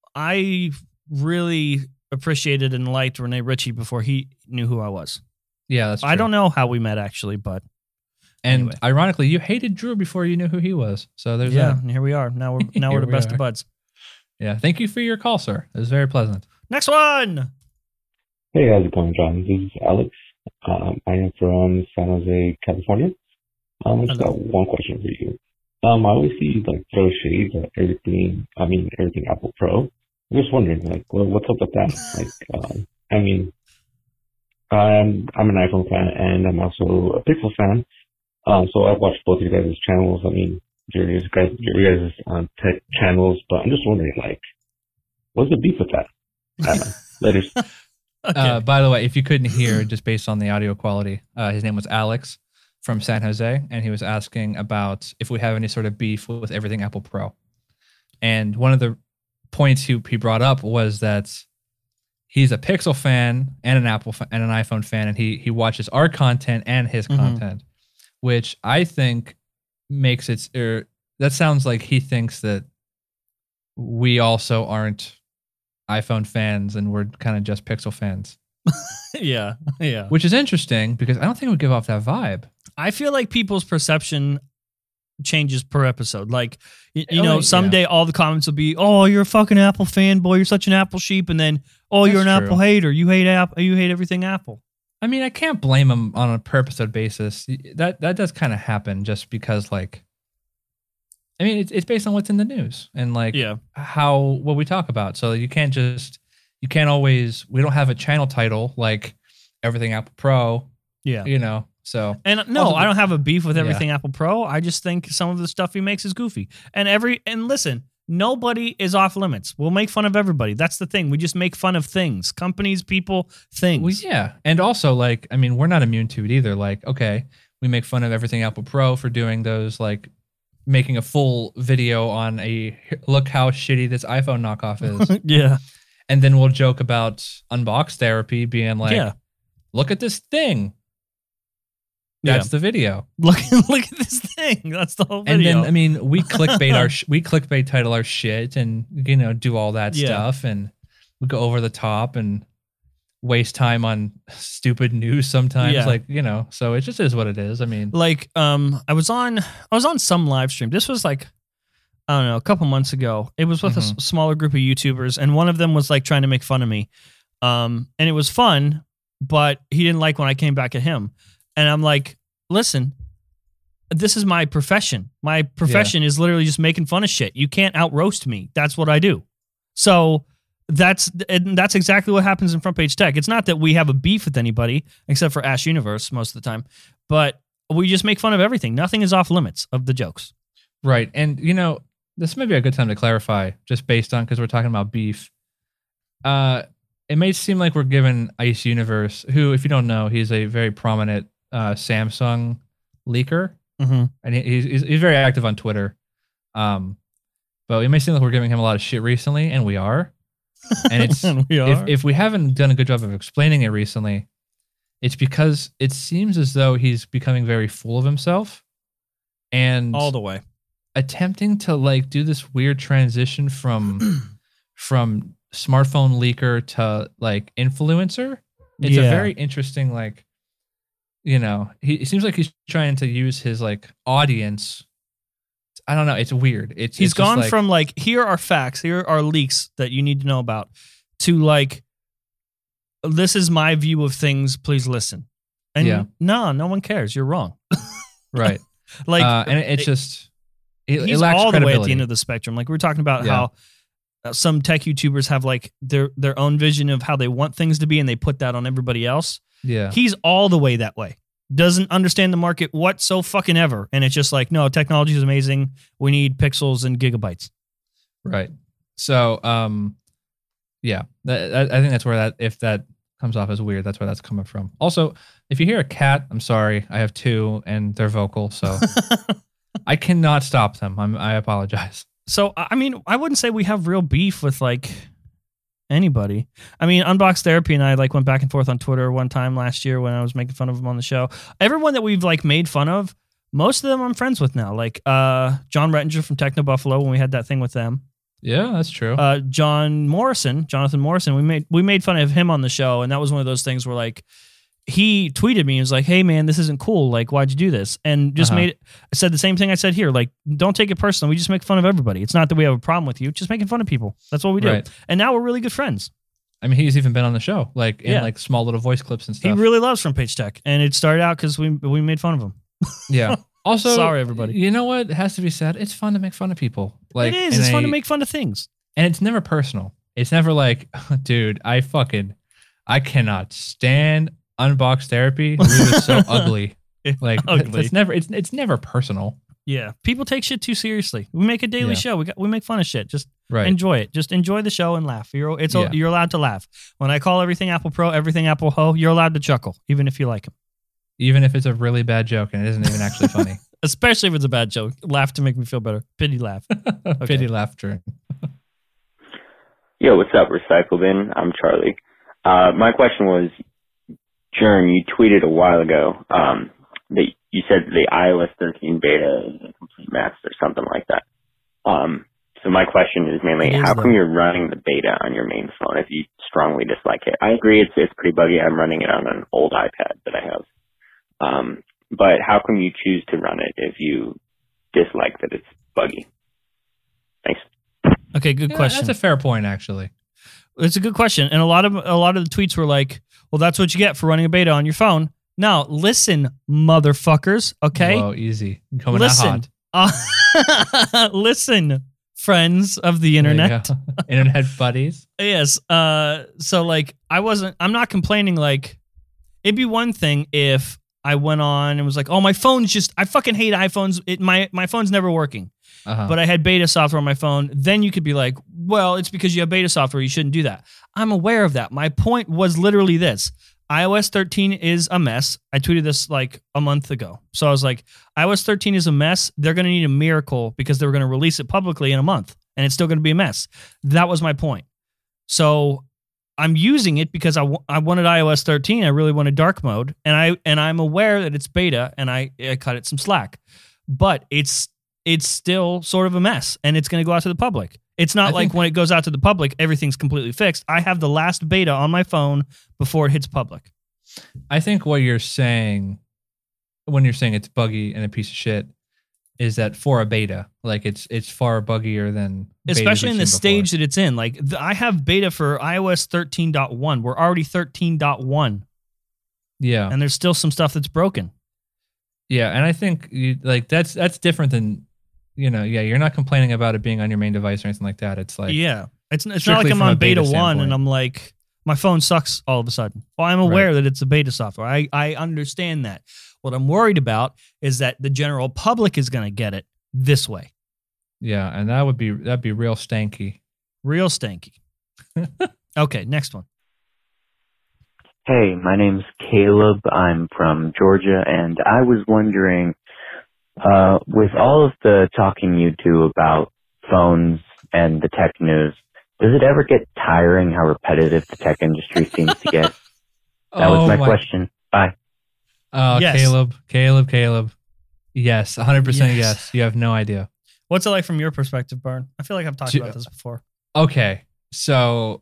I really appreciated and liked Renee Ritchie before he knew who I was. yeah, that's true. I don't know how we met actually, but And anyway. ironically, you hated Drew before you knew who he was. So there's yeah, that. and here we are. Now we're now we're Here the we best are. of buds. Yeah, thank you for your call, sir. It was very pleasant. Next one. Hey, how's it going, John? This is Alex. Um, I am from San Jose, California. Um, I just got one question for you. Um, I always see you like throw shades at everything. I mean, everything Apple Pro. I'm just wondering, like, well, what's up with that? Like, um, I mean, I'm I'm an iPhone fan and I'm also a Pixel fan. Um, so I've watched both of you guys' channels. I mean, your guys, your guys' um, tech channels. But I'm just wondering, like, what's the beef with that? I don't know. Later. Okay. Uh, by the way, if you couldn't hear, just based on the audio quality, uh, his name was Alex from San Jose, and he was asking about if we have any sort of beef with everything Apple Pro. And one of the points he, he brought up was that he's a Pixel fan and an Apple fa- and an iPhone fan, and he he watches our content and his Mhm. content, which I think makes it. Er, that sounds like he thinks that we also aren't iPhone fans and we're kind of just Pixel fans, yeah, yeah. which is interesting because I don't think we give off that vibe. I feel like people's perception changes per episode. Like, y- you Oh, know, yeah. someday all the comments will be, "Oh, you're a fucking Apple fanboy. You're such an Apple sheep," and then, "Oh, you're an That's Apple true. hater. You hate Apple. You hate everything Apple." I mean, I can't blame him on a per episode basis. That that does kind of happen just because, like, I mean, it's it's based on what's in the news and like Yeah. how what we talk about. So you can't just you can't always. We don't have a channel title like Everything Apple Pro. Yeah. You know. So And no, Also, I don't have a beef with yeah. everything Apple Pro. I just think some of the stuff he makes is goofy. And every and listen, nobody is off limits. We'll make fun of everybody. That's the thing. We just make fun of things, companies, people, things. Well, yeah, and also like I mean, we're not immune to it either. Like, okay, we make fun of Everything Apple Pro for doing those like making a full video on a look how shitty this iPhone knockoff is. Yeah. And then we'll joke about Unbox Therapy being like, Yeah. look at this thing. That's Yeah. the video. Look, look at this thing. That's the whole And video. then I mean, we clickbait our sh- we clickbait title our shit and you know do all that Yeah. stuff and we go over the top and waste time on stupid news sometimes. Yeah. Like you know, so it just is what it is. I mean, like um I was on I was on some live stream. This was like I don't know, a couple months ago. It was with a Mhm. s- smaller group of YouTubers and one of them was like trying to make fun of me. Um and it was fun, but he didn't like when I came back at him. And I'm like, "Listen, this is my profession. My profession is literally just making fun of shit. You can't out roast me. That's what I do." So that's and that's exactly what happens in Front Page Tech. It's not that we have a beef with anybody except for Ash Universe most of the time, but we just make fun of everything. Nothing is off limits of the jokes. right. And you know, this may be a good time to clarify, just based on because we're talking about beef. Uh, it may seem like we're giving Ice Universe, who, if you don't know, he's a very prominent uh, Samsung leaker. Mm-hmm. and he- he's, he's he's very active on Twitter. Um, but it may seem like we're giving him a lot of shit recently, and we are. And it's we are. if if we haven't done a good job of explaining it recently, it's because it seems as though he's becoming very full of himself, and all the way. attempting to like do this weird transition from from smartphone leaker to like influencer. It's Yeah. a very interesting like. You know, he it seems like he's trying to use his like audience. I don't know. It's weird. It's He's it's just gone like- from like, here are facts, here are leaks that you need to know about, to like, this is my view of things, please listen. And Yeah. no, no one cares. You're wrong. right. Like, uh, and it, it's just it, it he's lacks all the way at credibility. the end of the spectrum. Like we were talking about Yeah. how uh, some tech YouTubers have like their their own vision of how they want things to be, and they put that on everybody else. yeah. He's all the way that way. Doesn't understand the market what so fucking ever, and it's just like, no, technology is amazing. We need pixels and gigabytes. Right. So, um, yeah, that, that- I think that's where that if that comes off as weird, that's where that's coming from. Also, if you hear a cat, I'm sorry, I have two and they're vocal, so I cannot stop them. I'm, I apologize. So I mean, I wouldn't say we have real beef with like anybody. I mean, Unbox Therapy and I like went back and forth on Twitter one time last year when I was making fun of him on the show. Everyone that we've like made fun of, most of them I'm friends with now. Like uh, John Rettinger from Techno Buffalo when we had that thing with them. Yeah, that's true. Uh, John Morrison, Jonathan Morrison, we made we made fun of him on the show, and that was one of those things where like he tweeted me and was like, "Hey man, this isn't cool. Like, why'd you do this?" And just Uh-huh. made I said the same thing I said here. Like, don't take it personal. We just make fun of everybody. It's not that we have a problem with you. Just making fun of people. That's what we do. Right. And now we're really good friends. I mean, he's even been on the show, like in Yeah. like small little voice clips and He stuff. really loves Front Page Tech, and it started out because we we made fun of him. Yeah. Also, sorry, everybody. You know what? It has to be said. It's fun to make fun of people. Like it is. and It's fun I- to make fun of things. And it's never personal. It's never like, dude, I fucking, I cannot stand unbox therapy. It is so ugly. Like Ugly. it's never, it's it's never personal. Yeah, people take shit too seriously. We make a daily Yeah. show. We got we make fun of shit. Just Right. enjoy it. Just enjoy the show and laugh. You're it's Yeah. you're allowed to laugh. When I call everything Apple Pro, everything Apple Ho, you're allowed to chuckle, even if you like them. Even if it's a really bad joke and it isn't even actually funny. Especially if it's a bad joke. Laugh to make me feel better. Pity laugh. Okay. Pity laughter. Yo, what's up, Recycle Bin? I'm Charlie. Uh, my question was, Jern, you tweeted a while ago um, that you said the iOS thirteen beta is a complete mess or something like that. Um, so my question is mainly, It is, how come though. you're running the beta on your main phone if you strongly dislike it? I agree it's it's pretty buggy. I'm running it on an old iPad that I have. Um, but how come you choose to run it if you dislike that it's buggy? Thanks. Okay, good Yeah, question. That's a fair point, actually. It's a good question, and a lot of a lot of the tweets were like, "Well, that's what you get for running a beta on your phone." Now, listen, motherfuckers. Okay, Whoa, easy. Coming listen, out hot. uh, listen, friends of the There you internet. go. Internet buddies. Yes. Uh. So, like, I wasn't. I'm not complaining. Like, it'd be one thing if I went on and was like, "Oh, my phone's just. I fucking hate iPhones. It my my phone's never working." Uh-huh. But I had beta software on my phone. Then you could be like, well, it's because you have beta software. You shouldn't do that. I'm aware of that. My point was literally this. iOS thirteen is a mess. I tweeted this like a month ago. So I was like, iOS thirteen is a mess. They're going to need a miracle because they were going to release it publicly in a month. And it's still going to be a mess. That was my point. So I'm using it because I, w- I wanted iOS thirteen. I really wanted dark mode. And, I, and I'm aware that it's beta and I, I cut it some slack. But it's it's still sort of a mess and it's going to go out to the public. It's not I like think- when it goes out to the public, everything's completely fixed. I have the last beta on my phone before it hits public. I think what you're saying when you're saying it's buggy and a piece of shit is that for a beta, like it's it's far buggier than betas Especially we've in the seen stage that it's in. Like th- I have beta for iOS thirteen point one. We're already thirteen point one before. Yeah. and there's still some stuff that's broken. Yeah, and I think you, like that's that's different than you know, yeah, you're not complaining about it being on your main device or anything like that. It's like yeah. It's, it's not like strictly I'm from a on beta, beta one and standpoint. I'm like, my phone sucks all of a sudden. Well, I'm aware that it's a beta software. I, I understand that. What I'm worried about is that the general public is going to get it this way. Yeah, and that would be that'd be real stanky. Real stanky. Okay, next one. Hey, my name's Caleb. I'm from Georgia, and I was wondering, uh, with all of the talking you do about phones and the tech news, does it ever get tiring how repetitive the tech industry seems to get? That was Oh my, my- question. Bye. Oh, Yes. Caleb, Caleb, Caleb. Yes, one hundred percent Yes. yes. You have no idea. What's it like from your perspective, Bern? I feel like I've talked Ju- about this before. Okay, so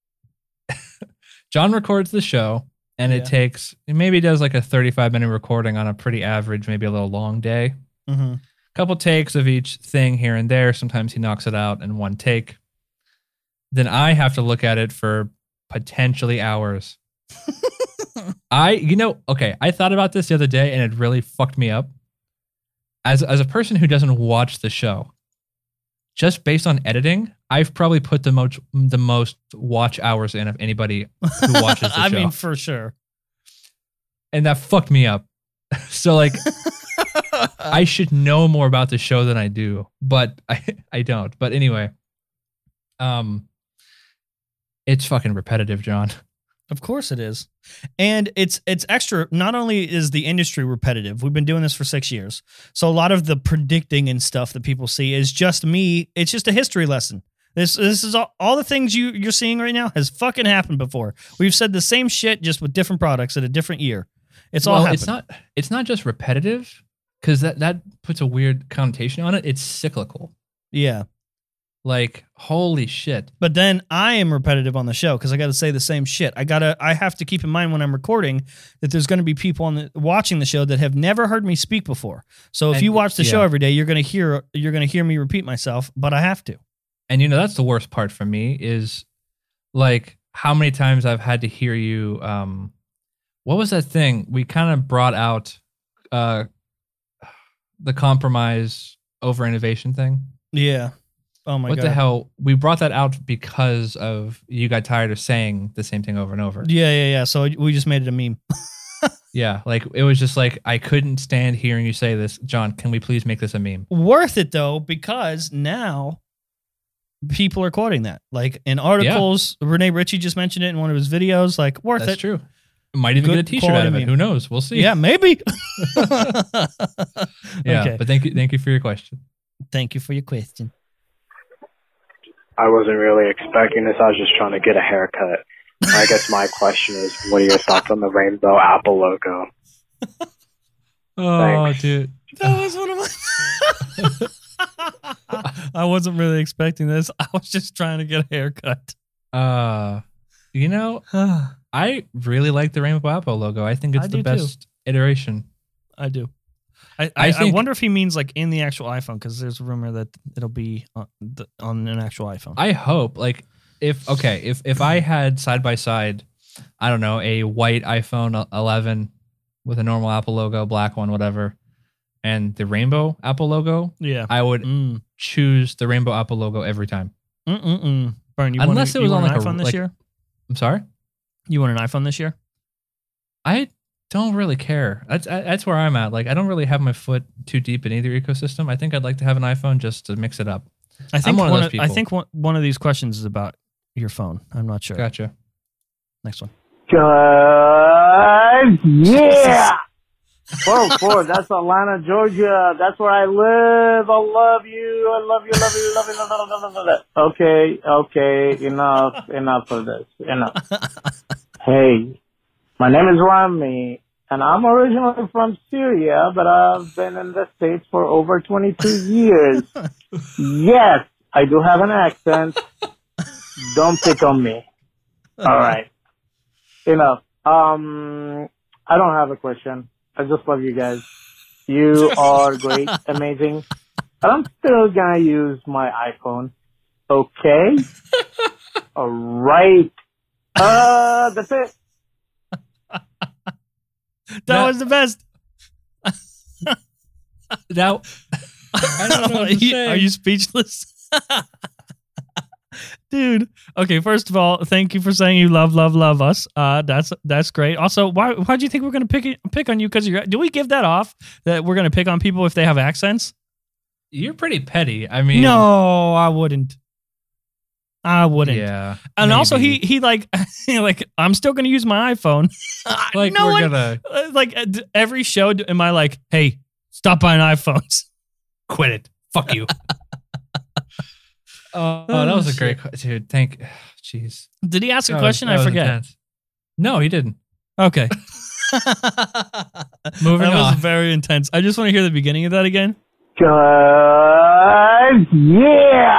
John records the show, and Yeah. it takes maybe he does like a thirty-five minute recording on a pretty average, maybe a little long day. Mm-hmm. Couple takes of each thing here and there. Sometimes he knocks it out in one take. Then I have to look at it for potentially hours. I, you know, okay, I thought about this the other day and it really fucked me up. As as a person who doesn't watch the show, just based on editing, I've probably put the most the most watch hours in of anybody who watches the I show. mean, for sure. And that fucked me up. So like I should know more about the show than I do, but I I don't. But anyway, um it's fucking repetitive, John. Of course it is. And it's it's extra. Not only is the industry repetitive, we've been doing this for six years. So a lot of the predicting and stuff that people see is just me. It's just a history lesson. This this is all, all the things you, you're seeing right now has fucking happened before. We've said the same shit just with different products at a different year. It's all well, happened. it's not it's not just repetitive, because that, that puts a weird connotation on it. It's cyclical. Yeah. Like, holy shit. But then I am repetitive on the show because I got to say the same shit. I gotta. I have to keep in mind when I'm recording that there's going to be people on the, watching the show that have never heard me speak before. So if And- you watch the show yeah. every day, you're going to hear you're going to hear me repeat myself. But I have to. And you know, that's the worst part for me is like how many times I've had to hear you. Um, what was that thing we kind of brought out? Uh, the compromise over innovation thing. Yeah. Oh my what god. the hell? We brought that out because of you got tired of saying the same thing over and over. Yeah, yeah, yeah. So we just made it a meme. Yeah, like it was just like I couldn't stand hearing you say this. John, can we please make this a meme? Worth it though, because now people are quoting that. Like in articles, yeah. Renee Ritchie just mentioned it in one of his videos. Like worth That's it. true. Might even Good get a T-shirt out of it. meme. Who knows? We'll see. Yeah, maybe. Yeah, Okay. but thank you, thank you for your question. Thank you for your question. I wasn't really expecting this. I was just trying to get a haircut. I guess my question is, what are your thoughts on the rainbow Apple logo? Oh, Thanks. dude. That was one of my. I wasn't really expecting this. I was just trying to get a haircut. Uh, you know, I really like the Rainbow Apple logo. I think it's I the do best too. iteration. I do. I, I, I I, think- wonder if he means like in the actual iPhone, because there's a rumor that it'll be on, the, on an actual iPhone. I hope, like, if okay, if if I had side by side, I don't know, a white iPhone eleven with a normal Apple logo, black one, whatever, and the Rainbow Apple logo, Yeah. I would Mm. choose the Rainbow Apple logo every time. Mm-mm-mm. Burn, you Unless want, it you was want on, an like, a- iPhone this like- year? I'm sorry, You want an iPhone this year? I don't really care. That's that's where I'm at. Like, I don't really have my foot too deep in either ecosystem. I think I'd like to have an iPhone just to mix it up. I think I'm one, one of those of, I people. think one, one of these questions is about your phone. I'm not sure. Gotcha. Next one. Guys, yeah! Whoa, four, that's Atlanta, Georgia. That's where I live. I love you. I love you, love you, love you, love you, love you, love you. Okay, okay, enough, enough of this. Enough. Hey, my name is Rami, and I'm originally from Syria, but I've been in the States for over twenty-two years. Yes, I do have an accent. Don't pick on me. All right. Enough. Um, I don't have a question. I just love you guys. You are great, amazing. But I'm still gonna use my iPhone. Okay? All right. Uh, that's it. That was the best. Now, I don't know what are, to you, say. are you speechless? Dude. Okay, first of all, thank you for saying you love, love, love us. Uh, that's that's great. Also, why why do you think we're gonna pick it, pick on you? Because you're do we give that off that we're gonna pick on people if they have accents? You're pretty petty. I mean, No, I wouldn't. I wouldn't. Yeah, And also, he maybe. he like like I'm still gonna use my iPhone. Like, no we're one, gonna- uh, like uh, d- every show. d- Am I like, hey, stop buying iPhones? Quit it. Fuck you. Oh, that was a great question, dude. Thank, jeez. Did he ask a That was- question? that I was forget. intense. No, he didn't. Okay. Moving that was on. very intense. I just want to hear the beginning of that again. Guys, yeah!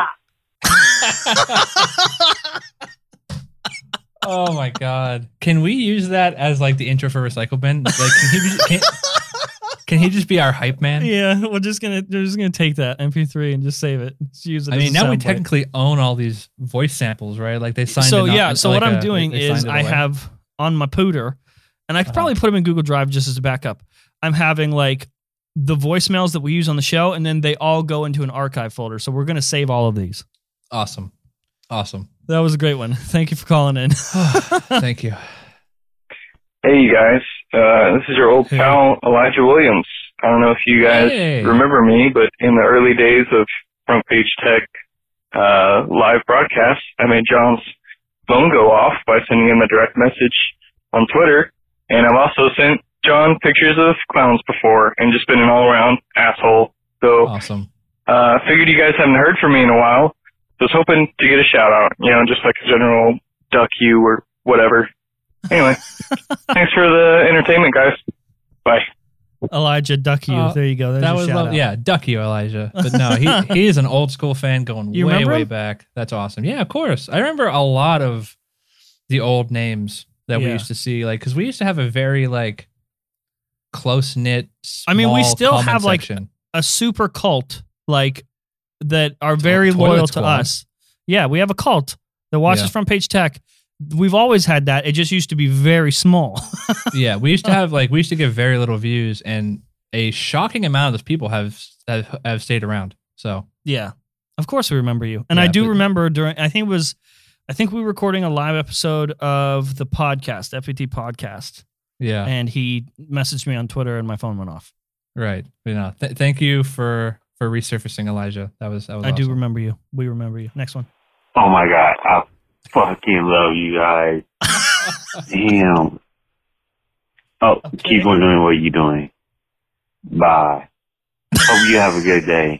Oh my god! Can we use that as like the intro for Recycle Bin? Like, can he, be- can, can he just be our hype man? Yeah, we're just gonna we're just gonna take that M P three and just save it. Just use it. I as mean, a now we soundbite. technically own all these voice samples, right? Like they signed. So it yeah, on- so like what I'm a- doing they is signed it I away. have on my pooter, and I could probably put them in Google Drive just as a backup. I'm having like the voicemails that we use on the show, and then they all go into an archive folder. So we're gonna save all of these. Awesome, awesome. That was a great one. Thank you for calling in. Thank you. Hey, you guys. Uh, this is your old pal, Elijah Williams. I don't know if you guys Hey. remember me, but in the early days of Front Page Tech uh, live broadcasts, I made John's phone go off by sending him a direct message on Twitter. And I've also sent John pictures of clowns before and just been an all-around asshole. So awesome. uh, figured you guys haven't heard from me in a while. So I was hoping to get a shout-out, you know, just like a general duck you or whatever. Anyway, thanks for the entertainment, guys. Bye. Elijah, duck you. Uh, there you go. There's that your was shout love, out. yeah, duck you, Elijah. But no, he he is an old school fan going You way remember way him? back. That's awesome. Yeah, of course. I remember a lot of the old names that we Yeah. used to see, like because we used to have a very like close knit. I mean, we still have like section. a super cult like that are very Toilet loyal to Squad. us. Yeah, we have a cult that watches Yeah. Front Page Tech. We've always had that. It just used to be very small. Yeah, we used to have like we used to get very little views, and a shocking amount of those people have have, have stayed around. So Yeah. Of course we remember you. And Yeah, I do but- remember during, I think it was, I think we were recording a live episode of the podcast, F P T podcast. yeah, And he messaged me on Twitter and my phone went off. right. You know, th- thank you for for resurfacing, Elijah. That was that was. I do awesome. remember you. We remember you. Next one. Oh my god, I fucking love you guys. Damn. Oh, keep on doing what you're doing. Bye. Hope you have a good day.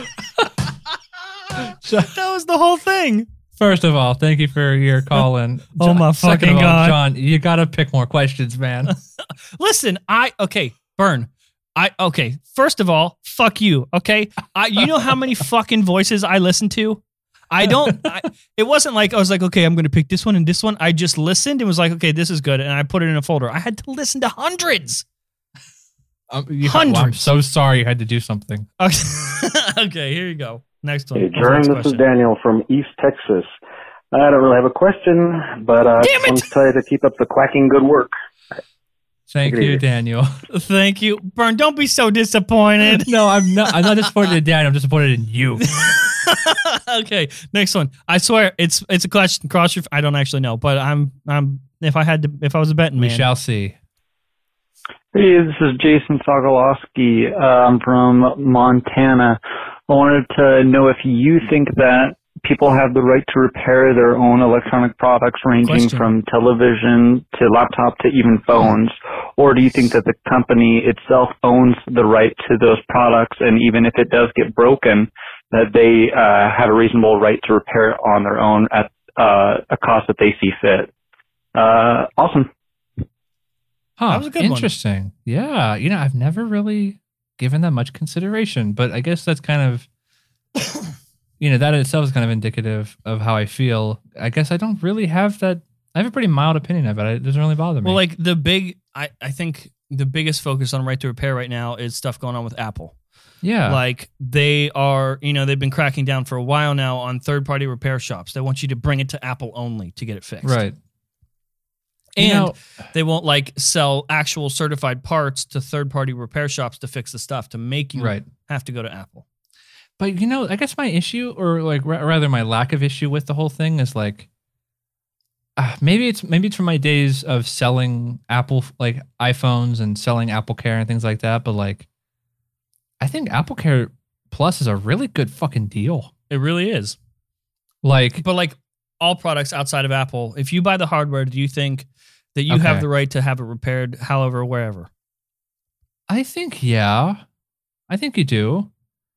That was the whole thing. First of all, thank you for your call in. Oh my Second fucking of all, God. John, you got to pick more questions, man. Listen, I okay, burn. I okay. First of all, fuck you. Okay, I you know how many fucking voices I listen to. I don't. I, it wasn't like I was like, okay, I'm going to pick this one and this one. I just listened and was like, okay, this is good, and I put it in a folder. I had to listen to hundreds. Um, you, Hundreds. well, I'm so sorry you had to do something. Okay, okay here you go. Next one. Hey, What's the Jern, next this is question? Daniel from East Texas. I don't really have a question, but uh, I want to tell you to keep up the quacking good work. Thank Take it you, easy. Daniel. Thank you, Burn. Don't be so disappointed. No, I'm not. I'm not disappointed in Daniel. I'm disappointed in you. Okay, next one. I swear it's it's a question. Cross your. I don't actually know, but I'm I'm. If I had to, if I was a betting We man, shall see. Hey, this is Jason Sokolowski. Uh, I'm from Montana. I wanted to know if you think that people have the right to repair their own electronic products ranging Question. from television to laptop to even phones, or do you think that the company itself owns the right to those products, and even if it does get broken, that they uh, have a reasonable right to repair it on their own at uh, a cost that they see fit? Uh, awesome. Huh, That was a good one. interesting. Yeah, you know, I've never really given that much consideration, but I guess that's kind of, you know, that in itself is kind of indicative of how I feel. I guess I don't really have that. I have a pretty mild opinion of it. It doesn't really bother me. well, like the big, I I think the biggest focus on right to repair right now is stuff going on with Apple. yeah, Like they are, you know, they've been cracking down for a while now on third-party repair shops. They want you to bring it to Apple only to get it fixed. right. And You know- they won't like sell actual certified parts to third-party repair shops to fix the stuff to make you Right. have to go to Apple. But you know, I guess my issue, or like ra- rather my lack of issue with the whole thing, is like uh, maybe it's maybe it's from my days of selling Apple like iPhones and selling Apple Care and things like that. But like, I think Apple Care Plus is a really good fucking deal. It really is. Like, But like all products outside of Apple, if you buy the hardware, do you think that you have Okay. the right to have it repaired, however, wherever? I think yeah, I think you do.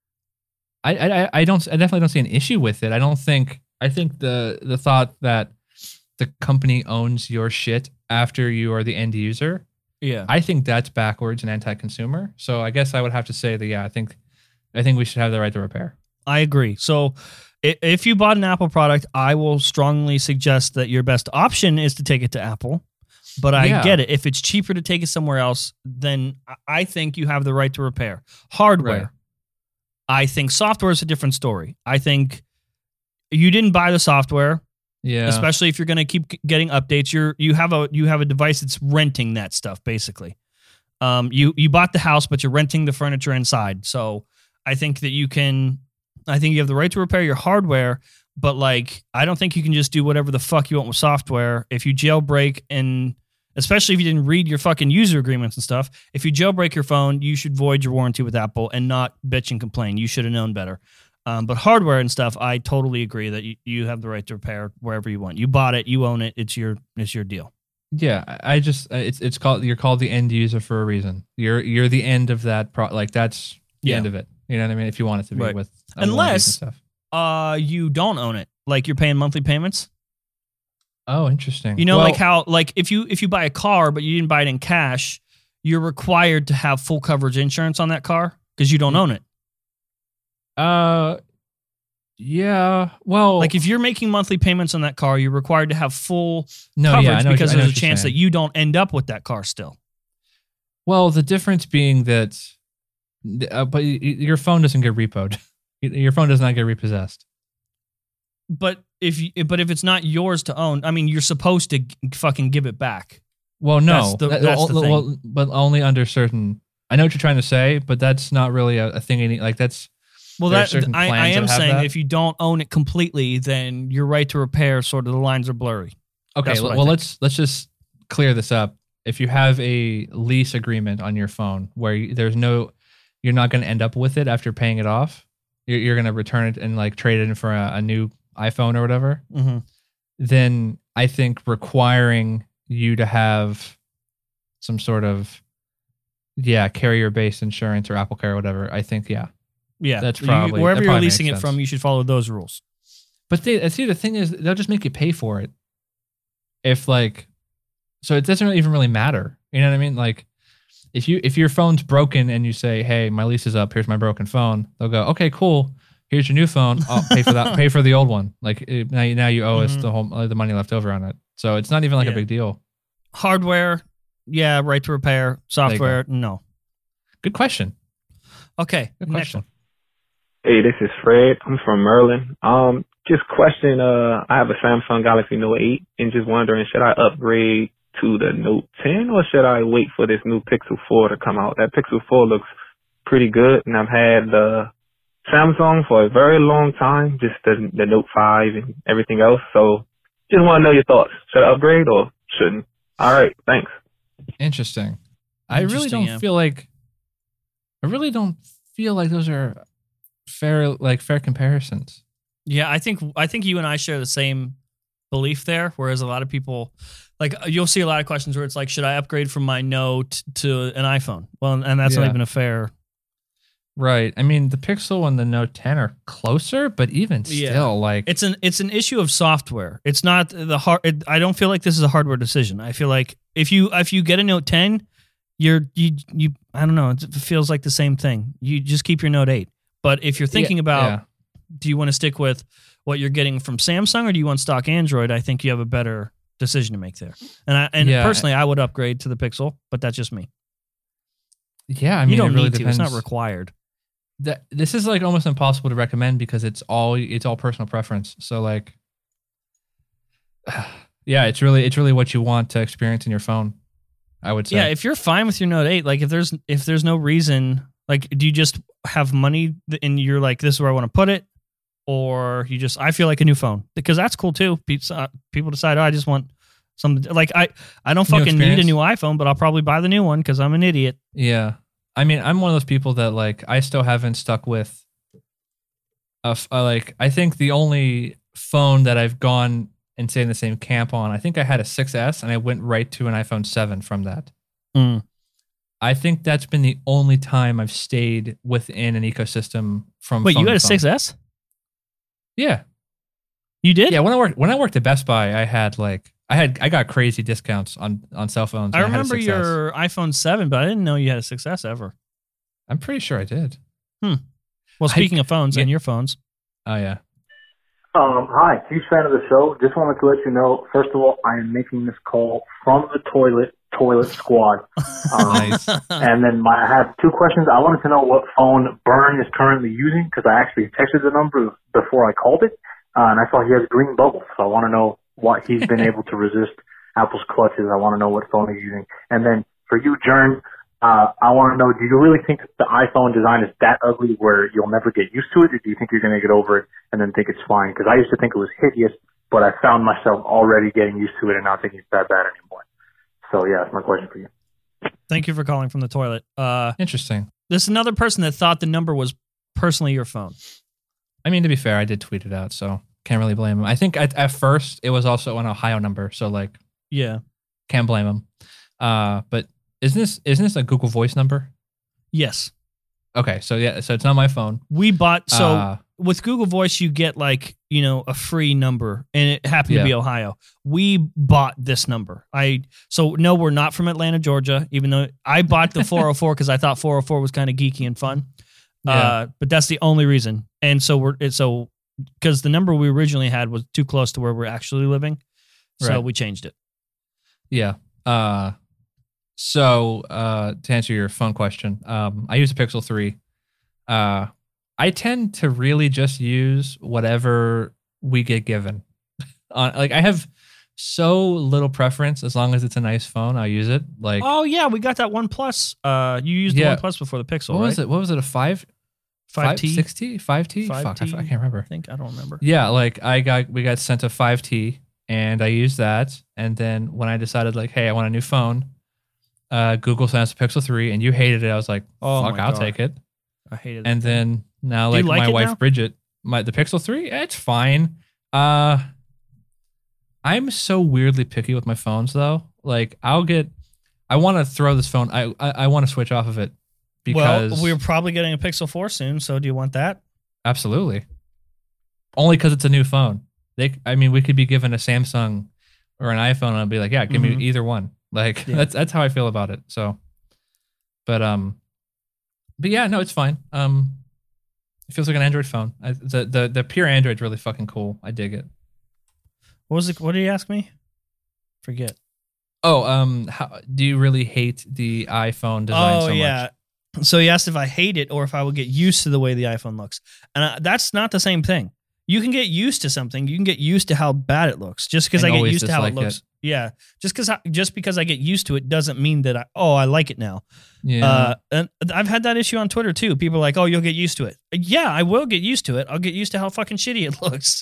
I I I don't I definitely don't see an issue with it. I don't think I think the the thought that the company owns your shit after you are the end user. Yeah. I think that's backwards and anti-consumer. So I guess I would have to say that yeah, I think I think we should have the right to repair. I agree. So i- if you bought an Apple product, I will strongly suggest that your best option is to take it to Apple. But I Yeah. get it. If it's cheaper to take it somewhere else, then I- I think you have the right to repair. Hardware. Right. I think software is a different story. I think you didn't buy the software, Yeah. especially if you're going to keep g- getting updates. You're you have a you have a device that's renting that stuff basically. Um, you you bought the house, but you're renting the furniture inside. So I think that you can. I think you have the right to repair your hardware, but like I don't think you can just do whatever the fuck you want with software. If you jailbreak and especially if you didn't read your fucking user agreements and stuff, if you jailbreak your phone, you should void your warranty with Apple and not bitch and complain. You should have known better. Um, but hardware and stuff, I totally agree that you, you have the right to repair wherever you want. You bought it, you own it. It's your it's your deal. Yeah, I I just uh, it's it's called you're called the end user for a reason. You're you're the end of that pro like that's the Yeah. end of it. You know what I mean? If you want it to be Right. with uh, warranties and Unless stuff. uh, you don't own it, like you're paying monthly payments. Oh, interesting. You know, Well, like how like if you if you buy a car but you didn't buy it in cash, you're required to have full coverage insurance on that car because you don't own it. Uh, yeah. Well, Like if you're making monthly payments on that car, you're required to have full No, coverage yeah, I know what because you- I know there's a what you're chance saying. that you don't end up with that car still. Well, the difference being that, uh, but y- y- your phone doesn't get repoed. Y- Your phone does not get repossessed. But if you, but if it's not yours to own, I mean, you're supposed to g- fucking give it back. Well, no, That's the- That- that's well, the well, thing. but only under certain I know what you're trying to say, but that's not really a, a thing. Any like that's Well, there are that certain I, I plans am that have saying that. if you don't own it completely, then your right to repair sort of the lines are blurry. Okay, That's what I well think. let's let's just clear this up. If you have a lease agreement on your phone where you, there's no, you're not going to end up with it after paying it off. You're, you're going to return it and like trade it in for a, a new iPhone or whatever. Mhm. Then I think requiring you to have some sort of yeah carrier based insurance or Apple Care or whatever. I think yeah Yeah, that's You- probably wherever that you're probably leasing makes it sense. from, you should follow those rules. But they, see, the thing is, they'll just make you pay for it. If like, so it doesn't really even really matter. You know what I mean? Like, if you if your phone's broken and you say, "Hey, my lease is up. Here's my broken phone," they'll go, "Okay, cool. Here's your new phone. I'll pay for that. Pay for the old one. Like it, now, you, now you owe us Mhm. the whole uh, the money left over on it. So it's not even like Yeah. a big deal. Hardware, yeah, right to repair. Software, no. Good question. Okay, Good next question. Hey, this is Fred. I'm from Maryland. Um, just question. Uh, I have a Samsung Galaxy Note eight, and just wondering, should I upgrade to the Note ten, or should I wait for this new Pixel four to come out? That Pixel four looks pretty good, and I've had the Samsung for a very long time, just the the Note five and everything else. So, just want to know your thoughts. Should I upgrade or shouldn't? All right, thanks. Interesting. I really Interesting, don't yeah. feel like. I really don't feel like those are fair, like fair comparisons. Yeah, I think I think you and I share the same belief there. Whereas a lot of people, like you'll see a lot of questions where it's like, should I upgrade from my Note to an iPhone? Well, and that's not Yeah. even a fair. Right. I mean, the Pixel and the Note ten are closer, but even Yeah. still, like It's an it's an issue of software. It's not the hard. It, I don't feel like this is a hardware decision. I feel like if you if you get a Note ten, you're you you I don't know. It feels like the same thing. You just keep your Note eight. But if you're thinking Yeah, about, yeah. do you want to stick with what you're getting from Samsung or do you want stock Android? I think you have a better decision to make there. And I and Yeah. personally, I would upgrade to the Pixel, but that's just me. yeah, I mean, you don't it really need depends. to. It's not required. That this is like almost impossible to recommend because it's all it's all personal preference. So like, yeah, it's really it's really what you want to experience in your phone. I would say. Yeah, if you're fine with your Note eight, like if there's if there's no reason, like do you just have money th- and you're like, this is where I want to put it, or you just I feel like a new phone because that's cool too. People uh, people decide, oh, I just want something like I I don't New fucking need a experience. new iPhone, but I'll probably buy the new one because I'm an idiot. Yeah. I mean, I'm one of those people that like I still haven't stuck with a f- uh, like I think the only phone that I've gone and stayed in the same camp on, I think I had a six S and I went right to an iPhone seven from that. Mm. I think that's been the only time I've stayed within an ecosystem from Wait, phone you to had a phone. six S? Yeah. You did? Yeah, when I worked when I worked at Best Buy, I had like I had I got crazy discounts on on cell phones. I and had a remember six S. your iPhone seven, but I didn't know you had a six S ever. I'm pretty sure I did. Hmm. Well, I- speaking of phones yeah. and your phones, Oh yeah. Um, hi, huge fan of the show. Just wanted to let you know, first of all, I am making this call from the toilet, toilet squad. Um, Nice. And then my, I have two questions. I wanted to know what phone Byrne is currently using because I actually texted the number before I called it, uh, and I saw he has green bubbles. So I want to know what he's been able to resist Apple's clutches. I want to know what phone he's using. And then for you, Jern, uh, I want to know, do you really think that the iPhone design is that ugly where you'll never get used to it, or do you think you're going to get over it and then think it's fine? Because I used to think it was hideous, but I found myself already getting used to it and not thinking it's that bad anymore. So yeah, that's my question for you. thank you for calling from the toilet. Uh, Interesting. there's another person that thought the number was personally your phone. I mean, to be fair, I did tweet it out, so can't really blame him. I think at, at first it was also an Ohio number, so like Yeah. can't blame him. Uh, but isn't this isn't this a Google Voice number? Yes. Okay, so yeah, so it's not my phone. We bought so Uh, with Google Voice you get like, you know, a free number and it happened to be Yeah. Ohio. We bought this number. I so no, we're not from Atlanta, Georgia, even though I bought the four oh four because I thought four oh four was kind of geeky and fun. Yeah. Uh, but that's the only reason. And so we're it's so because the number we originally had was too close to where we're actually living. So Right. we changed it. Yeah. Uh, so uh, to answer your phone question, um, I use a Pixel three. Uh, I tend to really just use whatever we get given. On like I have so little preference. As long as it's a nice phone, I'll use it. Like, Oh yeah, we got that One Plus. Uh, you used the Yeah. One Plus before the Pixel, what right? was it? What was it? A five? five T? six T? five T? Fuck, I, five T? f- I can't remember. I think I don't remember. Yeah, like I got we got sent a five T and I used that. And then when I decided like, hey, I want a new phone, uh, Google sent us a Pixel three and you hated it. I was like, Oh fuck, my I'll God. take it. I hated And that. then now Do you like, like my it wife now? Bridget, my the Pixel three, it's fine. Uh I'm so weirdly picky with my phones though. Like I'll get I want to throw this phone. I I, I want to switch off of it because Well, we're probably getting a Pixel four soon, so do you want that? absolutely. Only because it's a new phone. They, I mean, we could be given a Samsung or an iPhone, and I'll be like, yeah, give Mhm. me either one. Like Yeah. that's that's how I feel about it. So, but um, but yeah, no, it's fine. Um, it feels like an Android phone. I, the the the pure Android's really fucking cool. I dig it. What was it? What did you ask me? Forget. Oh, um, how do you really hate the iPhone design Oh so yeah. much? So he asked if I hate it or if I would get used to the way the iPhone looks, and I, that's not the same thing. You can get used to something. You can get used to how bad it looks. Just because And I get always used to how it dislike looks. it. Yeah. Just because just because I get used to it doesn't mean that I oh I like it now. Yeah. Uh, and I've had that issue on Twitter too. People are like, oh, you'll get used to it. Yeah, I will get used to it. I'll get used to how fucking shitty it looks.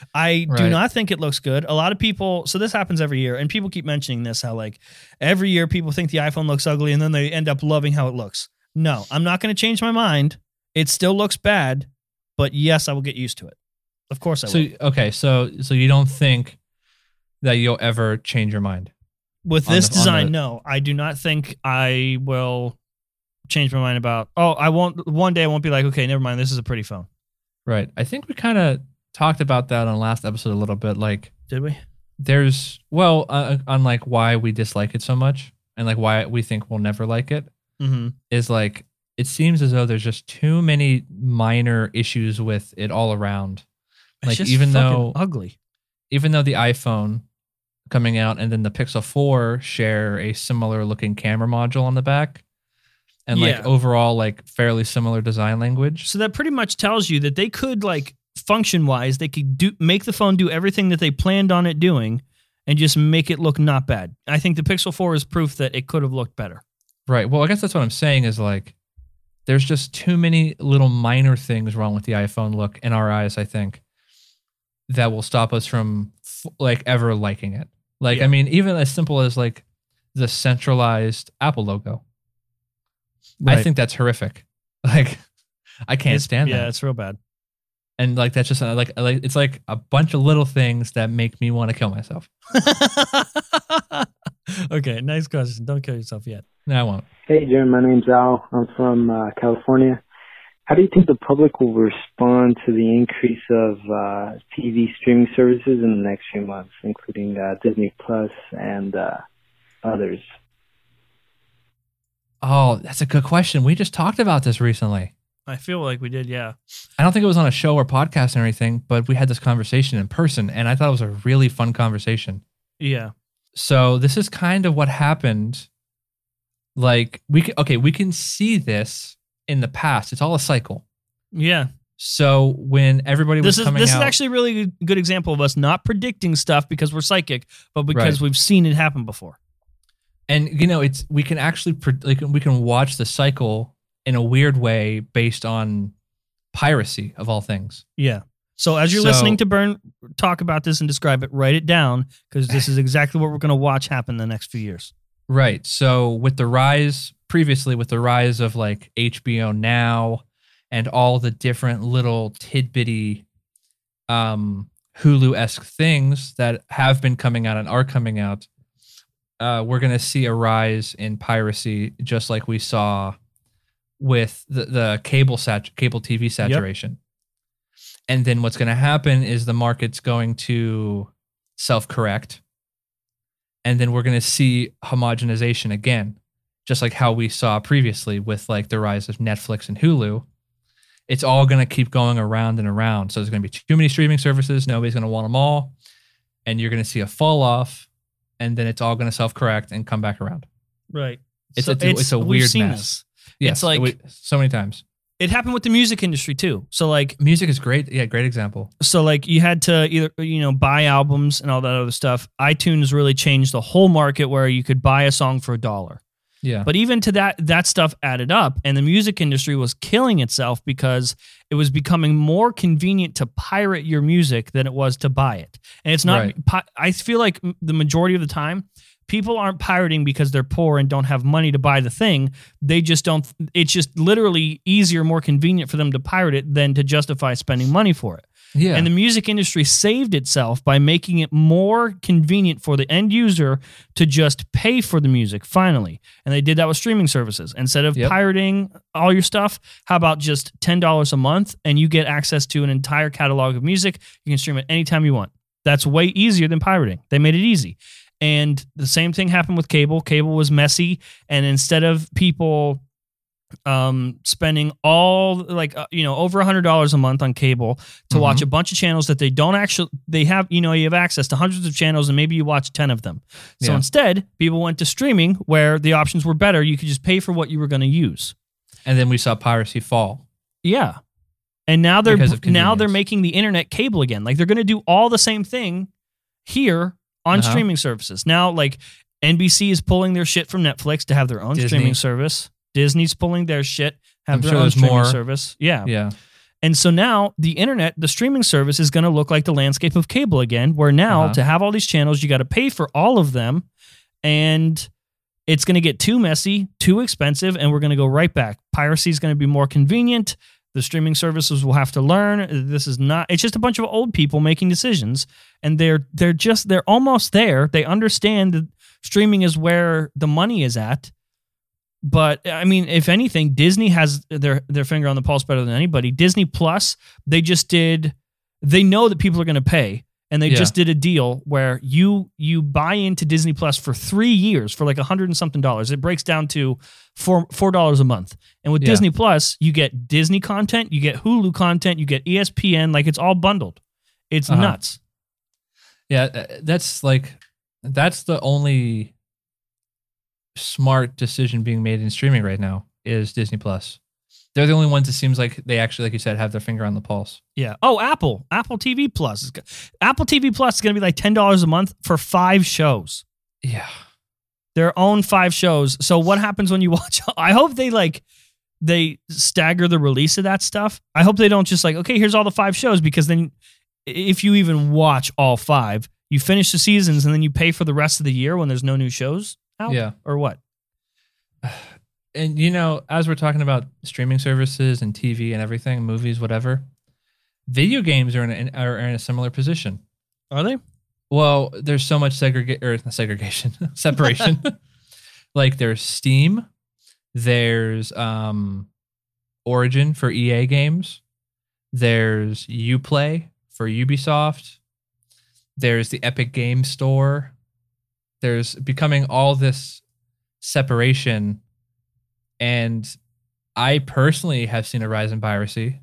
I do Right. not think it looks good. A lot of people, so this happens every year, and people keep mentioning this, how like every year people think the iPhone looks ugly and then they end up loving how it looks. No, I'm not going to change my mind. It still looks bad, but yes, I will get used to it. Of course I So will. okay, so so you don't think that you'll ever change your mind With on this the- on design, the- no, I do not think I will change my mind about, oh, I won't, one day I won't be like, okay, never mind, this is a pretty phone. Right. I think we kind of talked about that on last episode a little bit. Like, Did we? there's well, uh, on like why we dislike it so much and like why we think we'll never like it Mm-hmm. is like it seems as though there's just too many minor issues with it all around. It's Like just even fucking though ugly. even though the iPhone coming out and then the Pixel four share a similar looking camera module on the back and Yeah. like overall like fairly similar design language. So that pretty much tells you that they could, like, function wise, they could do make the phone do everything that they planned on it doing and just make it look not bad. I think the Pixel four is proof that it could have looked better. Right. Well, I guess that's what I'm saying is like there's just too many little minor things wrong with the iPhone look in our eyes, I think, that will stop us from f- like ever liking it. Like, Yeah. I mean, even as simple as like the centralized Apple logo. I Right. think that's horrific. Like, I can't It's- stand yeah, that. it's real bad. And like that's just uh, like like it's like a bunch of little things that make me want to kill myself. Okay, nice question. Don't kill yourself yet. No, I won't. Hey, Jim. My name's Al. I'm from uh, California. How do you think the public will respond to the increase of uh, T V streaming services in the next few months, including uh, Disney Plus and uh, others? Oh, that's a good question. We just talked about this recently. I feel like we did, yeah. I don't think it was on a show or podcast or anything, but we had this conversation in person, and I thought it was a really fun conversation. Yeah. So this is kind of what happened. Like we can, okay, we can see this in the past. It's all a cycle. Yeah. So when everybody was This is coming this out, is actually a really good, good example of us not predicting stuff because we're psychic, but because Right. we've seen it happen before. and you know, it's we can actually pre- like we can watch the cycle in a weird way based on piracy of all things. Yeah. So as you're So- listening to Bern talk about this and describe it, write it down because this is exactly what we're going to watch happen the next few years. Right. So with the rise previously with the rise of like H B O Now and all the different little tidbitty um Hulu-esque things that have been coming out and are coming out, uh, we're gonna see a rise in piracy just like we saw with the, the cable sat cable T V saturation. And then what's gonna happen is the market's going to self-correct. And then we're going to see homogenization again, just like how we saw previously with like the rise of Netflix and Hulu. It's all going to keep going around and around. So there's going to be too many streaming services. Nobody's going to want them all. And you're going to see a fall off. And then it's all going to self-correct and come back around. Right. It's, So a, it's, a we've weird seen mess. this. Yes, It's like we- so many times. it happened with the music industry too. So like music is great. Yeah, great example. So like you had to either, you know, buy albums and all that other stuff. iTunes really changed the whole market where you could buy a song for a dollar. Yeah. But even to that, that stuff added up, and the music industry was killing itself because it was becoming more convenient to pirate your music than it was to buy it. And it's not, Right. pi- I feel like the majority of the time, people aren't pirating because they're poor and don't have money to buy the thing. They just don't, it's just literally easier, more convenient for them to pirate it than to justify spending money for it. Yeah. And the music industry saved itself by making it more convenient for the end user to just pay for the music, finally. And they did that with streaming services. Instead of Yep. pirating all your stuff, how about just ten dollars a month and you get access to an entire catalog of music? You can stream it anytime you want. That's way easier than pirating. They made it easy. And the same thing happened with cable. Cable was messy. And instead of people um spending all like uh, you know over a hundred dollars a month on cable to Mhm. watch a bunch of channels that they don't actually they have you know you have access to hundreds of channels and maybe you watch ten of them. So Yeah. instead people went to streaming where the options were better. You could just pay for what you were going to use. And then we saw piracy fall. Yeah. And now they're Because of now they're convenience. making the internet cable again. Like they're going to do all the same thing here on Uh-huh. streaming services. Now like N B C is pulling their shit from Netflix to have their own Disney. streaming service. Disney's pulling their shit, have I'm their sure own there's streaming more. service. Yeah. Yeah. And so now the internet, the streaming service is going to look like the landscape of cable again, where now Uh-huh. to have all these channels, you got to pay for all of them. And it's going to get too messy, too expensive, and we're going to go right back. Piracy is going to be more convenient. The streaming services will have to learn. This is not, it's just a bunch of old people making decisions. And they're they're just, they're almost there. They understand that streaming is where the money is at. But I mean, if anything, Disney has their their finger on the pulse better than anybody. Disney Plus, they just did. They know that people are going to pay, and they Yeah. just did a deal where you you buy into Disney Plus for three years for like a hundred and something dollars. It breaks down to four four dollars a month. And with Yeah. Disney Plus, you get Disney content, you get Hulu content, you get E S P N. Like it's all bundled. It's Uh-huh. nuts. Yeah, uh, that's like that's the only smart decision being made in streaming right now is Disney Plus. They're the only ones it seems like they actually, like you said, have their finger on the pulse. Yeah. Oh, Apple. Apple T V Plus. is go- Apple T V Plus is going to be like ten dollars a month for five shows. Yeah. Their own five shows. So what happens when you watch? I hope they like, they stagger the release of that stuff. I hope they don't just like, okay, here's all the five shows, because then if you even watch all five, you finish the seasons and then you pay for the rest of the year when there's no new shows out. Yeah. Or what? And you know, as we're talking about streaming services and T V and everything, movies, whatever, video games are in a, are in a similar position. Are they? Well, there's so much segregation or not segregation, separation. Like there's Steam, there's um, Origin for E A games, there's Uplay for Ubisoft, there's the Epic Games Store. There's becoming all this separation, and I personally have seen a rise in piracy.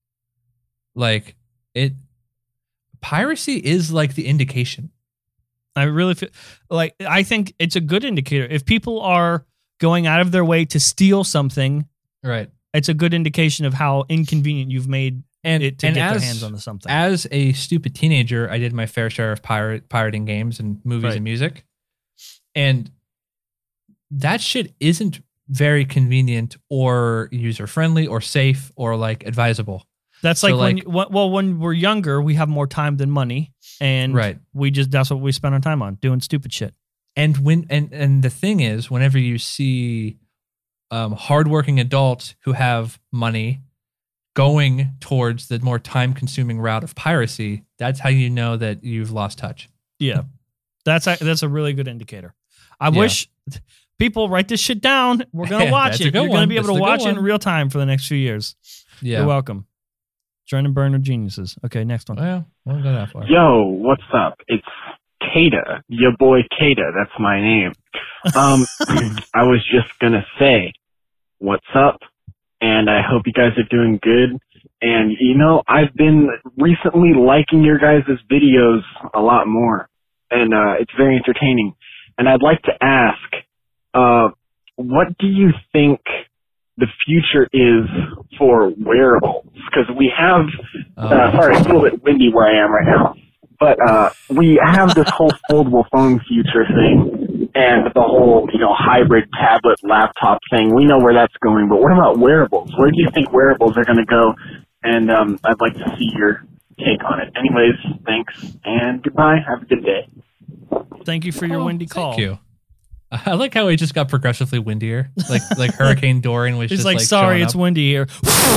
Like it, piracy is like the indication. I really feel like I think it's a good indicator. If people are going out of their way to steal something, right? It's a good indication of how inconvenient you've made And it to and get as, their hands on the something. As a stupid teenager, I did my fair share of pirate pirating games and movies Right. and music, and that shit isn't very convenient or user friendly or safe or like advisable. That's So, like, when, like- you, when well when we're younger, we have more time than money, and Right. we just that's what we spend our time on, doing stupid shit. And when and and the thing is, whenever you see um, hardworking adults who have money going towards the more time-consuming route of piracy, that's how you know that you've lost touch. Yeah, that's a, that's a really good indicator. I Yeah. wish people write this shit down. We're gonna watch That's a it. good You're gonna one. be able That's to a good watch it in one. real time for the next few years. Yeah. You're welcome. Jordan and Burn are geniuses. Okay, next one. Well, won't go that far. Yo, what's up? It's Kada, your boy Kada. That's my name. Um, I was just gonna say, what's up? And I hope you guys are doing good. And you know, I've been recently liking your guys' videos a lot more, and uh, it's very entertaining. And I'd like to ask, uh, what do you think the future is for wearables. Because we have, Oh. uh, sorry, it's a little bit windy where I am right now, but uh, we have this whole foldable phone future thing and the whole, you know, hybrid tablet laptop thing. We know where that's going, but what about wearables? Where do you think wearables are going to go? And um, I'd like to see your take on it. Anyways, thanks and goodbye. Have a good day. Thank you for your Oh, windy call. Thank you. I like how it just got progressively windier. Like like Hurricane Dorian was He's just like, like sorry, showing it's up. windy here.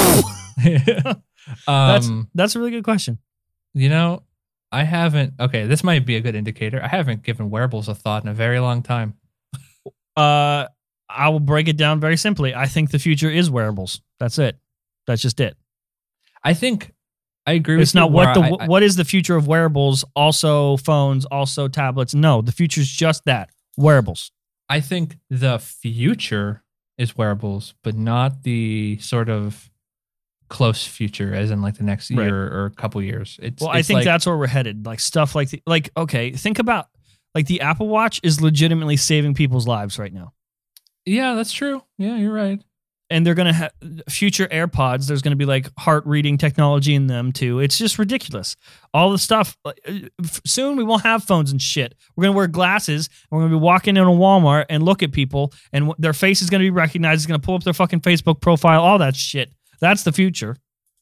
that's, Um, that's a really good question. You know, I haven't. Okay, this might be a good indicator. I haven't given wearables a thought in a very long time. Uh, I will break it down very simply. I think the future is wearables. That's it. That's just it. I think I agree with It's you. not what where the I- I- what is the future of wearables? Also phones, also tablets. No, the future is just that wearables. I think the future is wearables, but not the sort of close future, as in like the next Right. year or a couple years. It's Well, I it's think like- that's where we're headed. Like stuff like the, like okay, think about like the Apple Watch is legitimately saving people's lives right now. Yeah, that's true. Yeah, you're right. And they're going to have future AirPods. There's going to be like heart reading technology in them too. It's just ridiculous. All the stuff. like, uh, f- Soon we won't have phones and shit. We're going to wear glasses. And we're going to be walking in a Walmart and look at people, and w- their face is going to be recognized. It's going to pull up their fucking Facebook profile. All that shit. That's the future.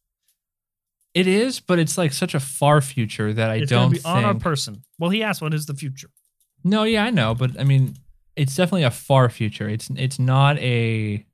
It is, but it's like such a far future that I It's don't going to be think. on our person. Well, he asked, "What is the future?" No, yeah, I know, but I mean, it's definitely a far future. It's it's not a.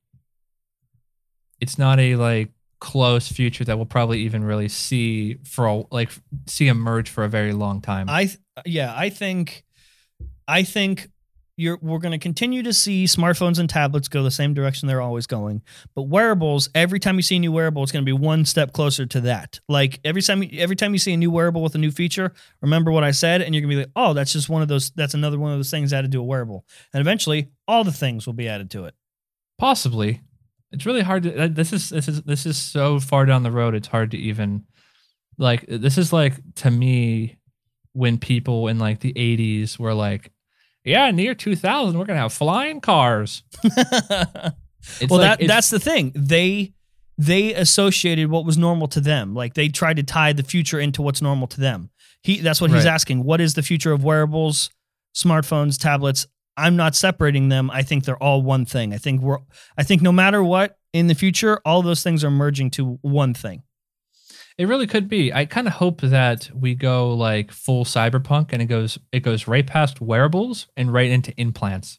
It's not a like close future that we'll probably even really see for a, like see emerge for a very long time. I th- yeah, I think I think you're we're going to continue to see smartphones and tablets go the same direction they're always going. But wearables, every time you see a new wearable, it's going to be one step closer to that. Like every time every time you see a new wearable with a new feature, remember what I said, and you're going to be like, "Oh, that's just one of those that's another one of those things added to a wearable." And eventually, all the things will be added to it. Possibly. It's really hard to. uh, This is this is this is so far down the road. It's hard to even like. This is like to me when people in like the eighties were like, "Yeah, in the year two thousand, we're gonna have flying cars." It's well, like- that that's the thing. They they associated what was normal to them. Like they tried to tie the future into what's normal to them. He that's what he's Right. asking. What is the future of wearables, smartphones, tablets? I'm not separating them. I think they're all one thing. I think we're I think no matter what in the future, all those things are merging to one thing. It really could be. I kind of hope that we go like full cyberpunk and it goes it goes right past wearables and right into implants.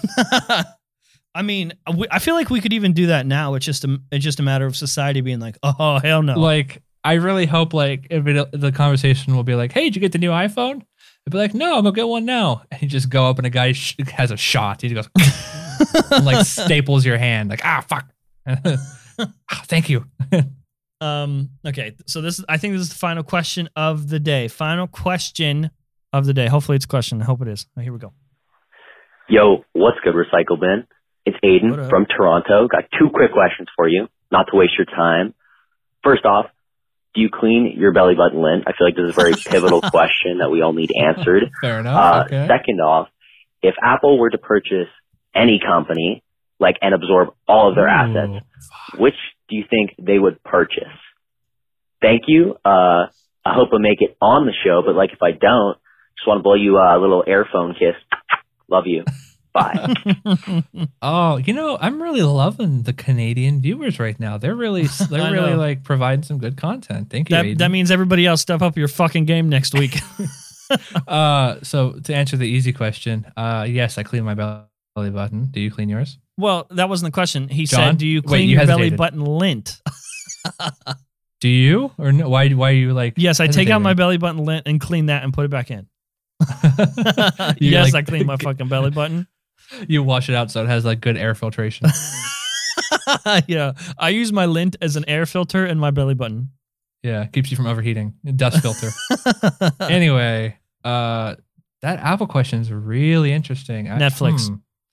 I mean, we- I feel like we could even do that now. It's just a it's just a matter of society being like, oh hell no. Like I really hope like if it, the conversation will be like, "Hey, did you get the new iPhone?" I'd be like, "No, I'm gonna get one now." And you just go up and a guy sh- has a shot. He goes and like staples your hand. Like ah fuck. Ah, thank you. Um. Okay. So this is. I think this is the final question of the day. Final question of the day. Hopefully it's a question. I hope it is. Oh, here we go. Yo, what's good, Recycle Bin? It's What Aiden up? from Toronto. Got two quick questions for you, not to waste your time. First off, do you clean your belly button lint? I feel like this is a very pivotal question that we all need answered. Fair enough. Uh, okay. Second off, if Apple were to purchase any company, like, and absorb all of their assets, which do you think they would purchase? Thank you. Uh, I hope I make it on the show, but like if I don't, just want to blow you a little airphone kiss. Love you. Bye. Oh, you know, I'm really loving the Canadian viewers right now. They're really, they're I really know. like providing some good content. Thank you. That Aiden. that means everybody else step up your fucking game next week. uh, so to answer the easy question, uh, yes, I clean my belly button. Do you clean yours? Well, that wasn't the question. He John? said, "Do you Wait, clean you your belly hesitated. button lint?" Do you or no? Why? Why are you like? Yes, I take out hesitating? my belly button lint and clean that and put it back in. You, yes, like- I clean my fucking belly button. You wash it out so it has like good air filtration. Yeah, I use my lint as an air filter in my belly button. Yeah, keeps you from overheating. Dust filter. Anyway, uh, that Apple question is really interesting. I- Netflix. hmm.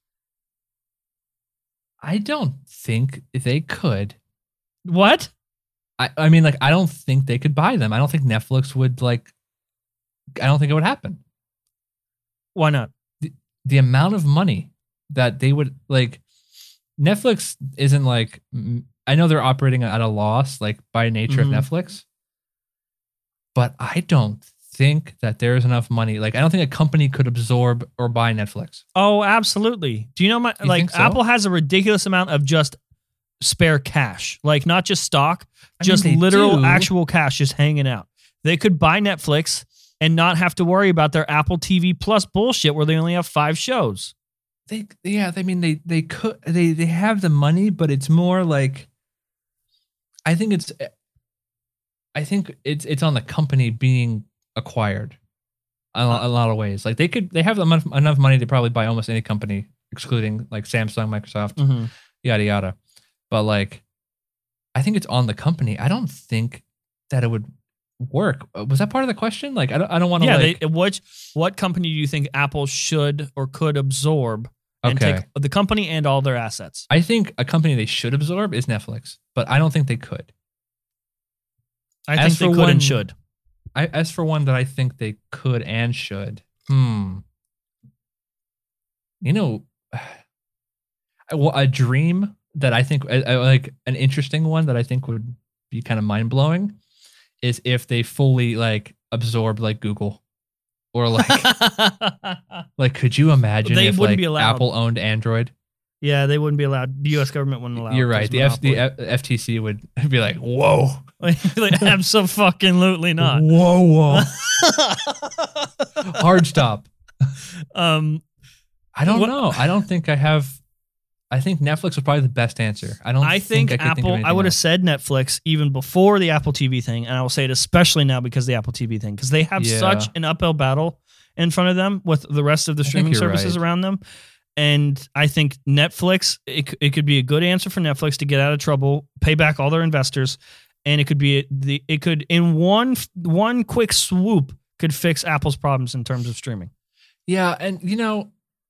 I don't think they could. What? I, I mean, like, I don't think they could buy them. I don't think Netflix would like. I don't think it would happen. Why not? The, the amount of money that they would like. Netflix isn't like, I know they're operating at a loss, like by nature Mhm. of Netflix, but I don't think that there's enough money. Like, I don't think a company could absorb or buy Netflix. Oh, absolutely. Do you know my You like think so? Apple has a ridiculous amount of just spare cash, like not just stock, I mean, just they literal do. actual cash just hanging out. They could buy Netflix and not have to worry about their Apple T V Plus bullshit where they only have five shows. They, yeah, I mean, they, they could, they, they have the money, but it's more like, I think it's, I think it's, it's on the company being acquired a, lo- a lot of ways. Like they could, they have enough, enough money to probably buy almost any company, excluding like Samsung, Microsoft, Mhm. yada, yada. But like, I think it's on the company. I don't think that it would work. Was that part of the question? Like, I don't, I don't want to Yeah, like, they, what what company do you think Apple should or could absorb and Okay. take the company and all their assets? I think a company they should absorb is Netflix, but I don't think they could. I As think they for could one- and should. I, as for one that I think they could and should, hmm. You know, well, a dream that I think, I- I like an interesting one that I think would be kind of mind blowing is if they fully like absorb like Google or like, like, could you imagine They if wouldn't like be allowed. Apple owned Android? Yeah, they wouldn't be allowed. The U S government wouldn't allow. You're it. right. The, There's F, the monopoly. F, F T C would be like, whoa. like, absolutely not. Whoa, whoa. Hard stop. Um, I don't what- know. I don't think I have. I think Netflix was probably the best answer. I don't. I think, I could Apple. Think of I anything would have else. said Netflix even before the Apple T V thing, and I will say it especially now because of the Apple T V thing, because they have Yeah. such an uphill battle in front of them with the rest of the think streaming you're services right. around them. And I think Netflix, it, c- it could be a good answer for Netflix to get out of trouble, pay back all their investors, and it could be the it could in one f- one quick swoop could fix Apple's problems in terms of streaming. Yeah, and you know,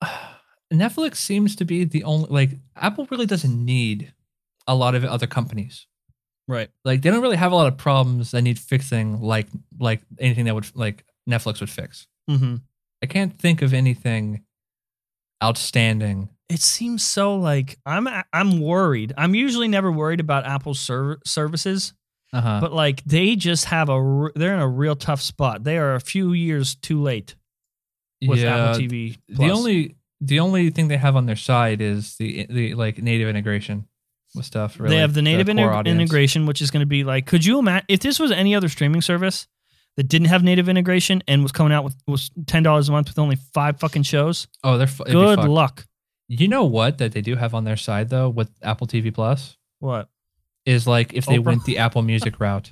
Netflix seems to be the only like Apple really doesn't need a lot of other companies. Right. Like they don't really have a lot of problems that need fixing, like like anything that would like Netflix would fix. Mm-hmm. I can't think of anything outstanding. It seems so like I'm I'm worried. I'm usually never worried about Apple's serv- services, Uh-huh. but like they just have a r- they're in a real tough spot. They are a few years too late with Apple T V The Plus. only the only thing they have on their side is the the like native integration with stuff. Really, they have the native core integ- audience. integration, which is going to be like, could you imagine if this was any other streaming service that didn't have native integration and was coming out with was ten dollars a month with only five fucking shows? Oh, they're fu- it'd be good fucked. luck. You know what that they do have on their side though with Apple T V Plus What? is like if they Oprah? went the Apple Music route.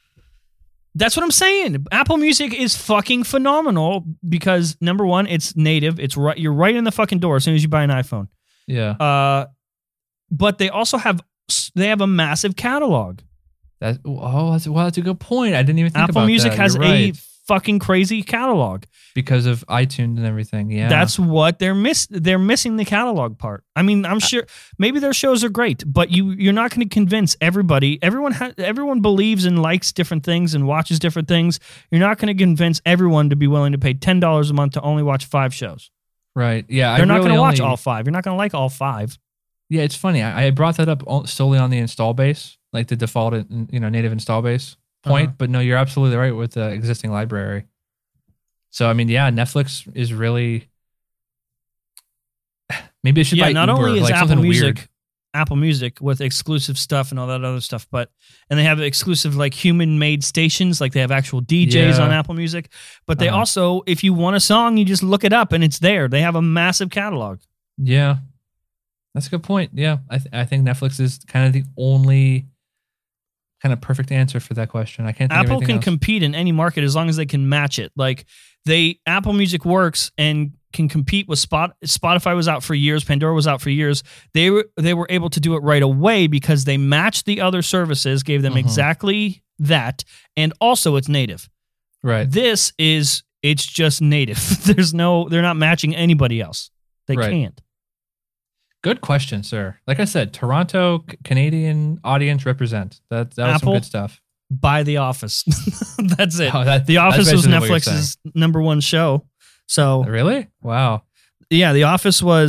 That's what I'm saying. Apple Music is fucking phenomenal because number one, it's native. It's right. You're right in the fucking door as soon as you buy an iPhone. Yeah. Uh, but they also have they have a massive catalog. That oh, that's well, that's a good point. I didn't even think Apple about Music that. has You're a right. fucking crazy catalog. because of iTunes and everything. Yeah, That's what they're miss. They're missing the catalog part. I mean, I'm sure maybe their shows are great, but you you're not going to convince everybody. Everyone ha- everyone believes and likes different things and watches different things. You're not going to convince everyone to be willing to pay ten dollars a month to only watch five shows. right. Yeah, They're I not really going to watch only- all five. You're not going to like all five. Yeah, it's funny. I, I brought that up o- solely on the install base, like the default, you know, native install base point. Uh-huh. But no, you're absolutely right with the existing library. So I mean, yeah, Netflix is really maybe it should Yeah, buy not Uber, only is like Apple something Music weird. Apple Music with exclusive stuff and all that other stuff, but and they have exclusive like human made stations, like they have actual D Js Yeah. on Apple Music. But they Uh-huh. also, if you want a song, you just look it up and it's there. They have a massive catalog. Yeah, that's a good point. Yeah, I th- I think Netflix is kind of the only kind of perfect answer for that question. I can't. Think of Apple anything can else. compete in any market as long as they can match it. Like they Apple Music works and can compete with Spot. Spotify was out for years. Pandora was out for years. They were they were able to do it right away because they matched the other services, gave them Mhm. exactly that, and also it's native. Right. This is it's just native. There's no they're not matching anybody else. They Right. can't. Good question, sir. Like I said, Toronto C- Canadian audience represent. That that was Apple? some good stuff. Buy The Office. That's it. Oh, that- the that's Office was basically what you're Netflix's number one show. So Really? Wow. yeah, The Office was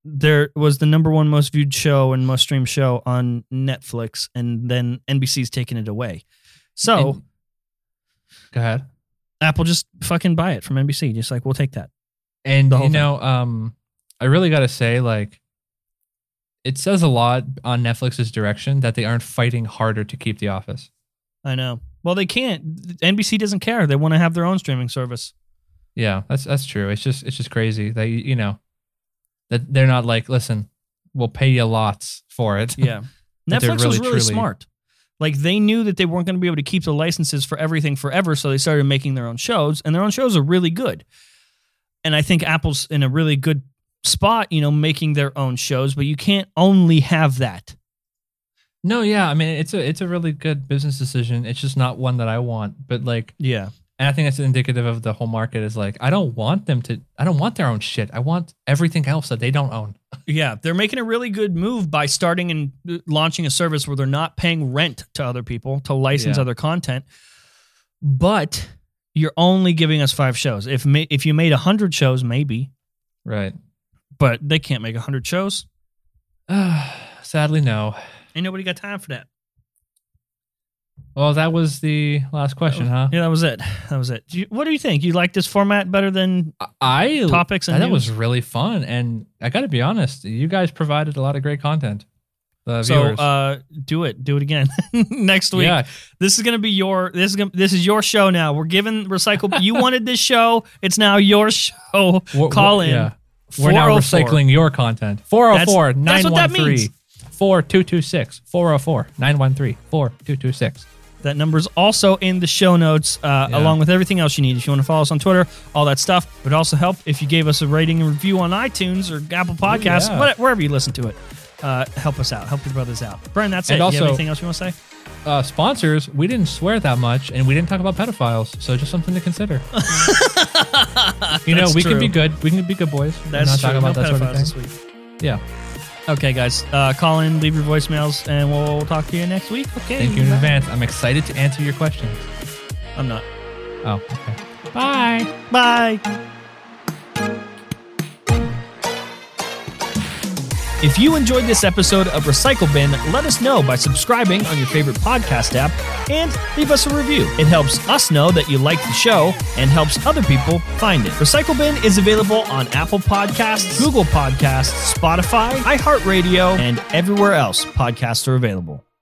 there was the number one most viewed show and most streamed show on Netflix, and then N B C's taking it away. So, And- go ahead. Apple just fucking buy it from N B C. Just like, we'll take that. And The whole you know, um, I really got to say, like, it says a lot on Netflix's direction that they aren't fighting harder to keep The Office. I know. Well, they can't. N B C doesn't care. They want to have their own streaming service. Yeah, that's that's true. It's just it's just crazy that you you know that they're not like, listen, we'll pay you lots for it. Yeah. That they're Netflix was really truly- smart. Like, they knew that they weren't going to be able to keep the licenses for everything forever, so they started making their own shows, and their own shows are really good. And I think Apple's in a really good spot, you know, making their own shows, but you can't only have that. No, yeah, I mean it's a it's a really good business decision. It's just not one that I want. But like, yeah, and I think that's indicative of the whole market. Is like, I don't want them to. I don't want their own shit. I want everything else that they don't own. Yeah, they're making a really good move by starting and launching a service where they're not paying rent to other people to license Yeah. other content, but you're only giving us five shows. If ma- if you made a hundred shows, maybe, Right. but they can't make a hundred shows. Sadly, no. Ain't nobody got time for that. Well, that was the last question, huh? Yeah, that was it. That was it. Do you, what do you think? You like this format better than I topics and that news? was really fun, and I got to be honest, you guys provided a lot of great content. The So viewers. uh, do it, do it again next week. Yeah. This is gonna be your this is gonna, this is your show now. We're giving Recycle. You wanted this show. It's now your show. We're- Call we're- in. yeah. We're now four oh four. recycling your content. four oh four, That's- nine that's what that one three, means. four two two six. four oh four, nine one three, four two two six. That number's also in the show notes, uh, Yeah. along with everything else you need. If you want to follow us on Twitter, all that stuff. It would also help if you gave us a rating and review on iTunes or Apple Podcasts, yeah. what- wherever you listen to it. Uh, help us out. Help your brothers out. Brian, that's And it. you have also- anything else you want to say? Uh, sponsors, we didn't swear that much, and we didn't talk about pedophiles, so just something to consider. you know, That's we true. can be good. We can be good boys. and That's not true. talk about No that sort of pedophiles thing. this week. Yeah. Okay, guys. Uh, call in, leave your voicemails, and we'll talk to you next week. Okay. Thank you in bye. advance. I'm excited to answer your questions. I'm not. Oh, okay. Bye. Bye. If you enjoyed this episode of Recycle Bin, let us know by subscribing on your favorite podcast app and leave us a review. It helps us know that you like the show and helps other people find it. Recycle Bin is available on Apple Podcasts, Google Podcasts, Spotify, iHeartRadio, and everywhere else podcasts are available.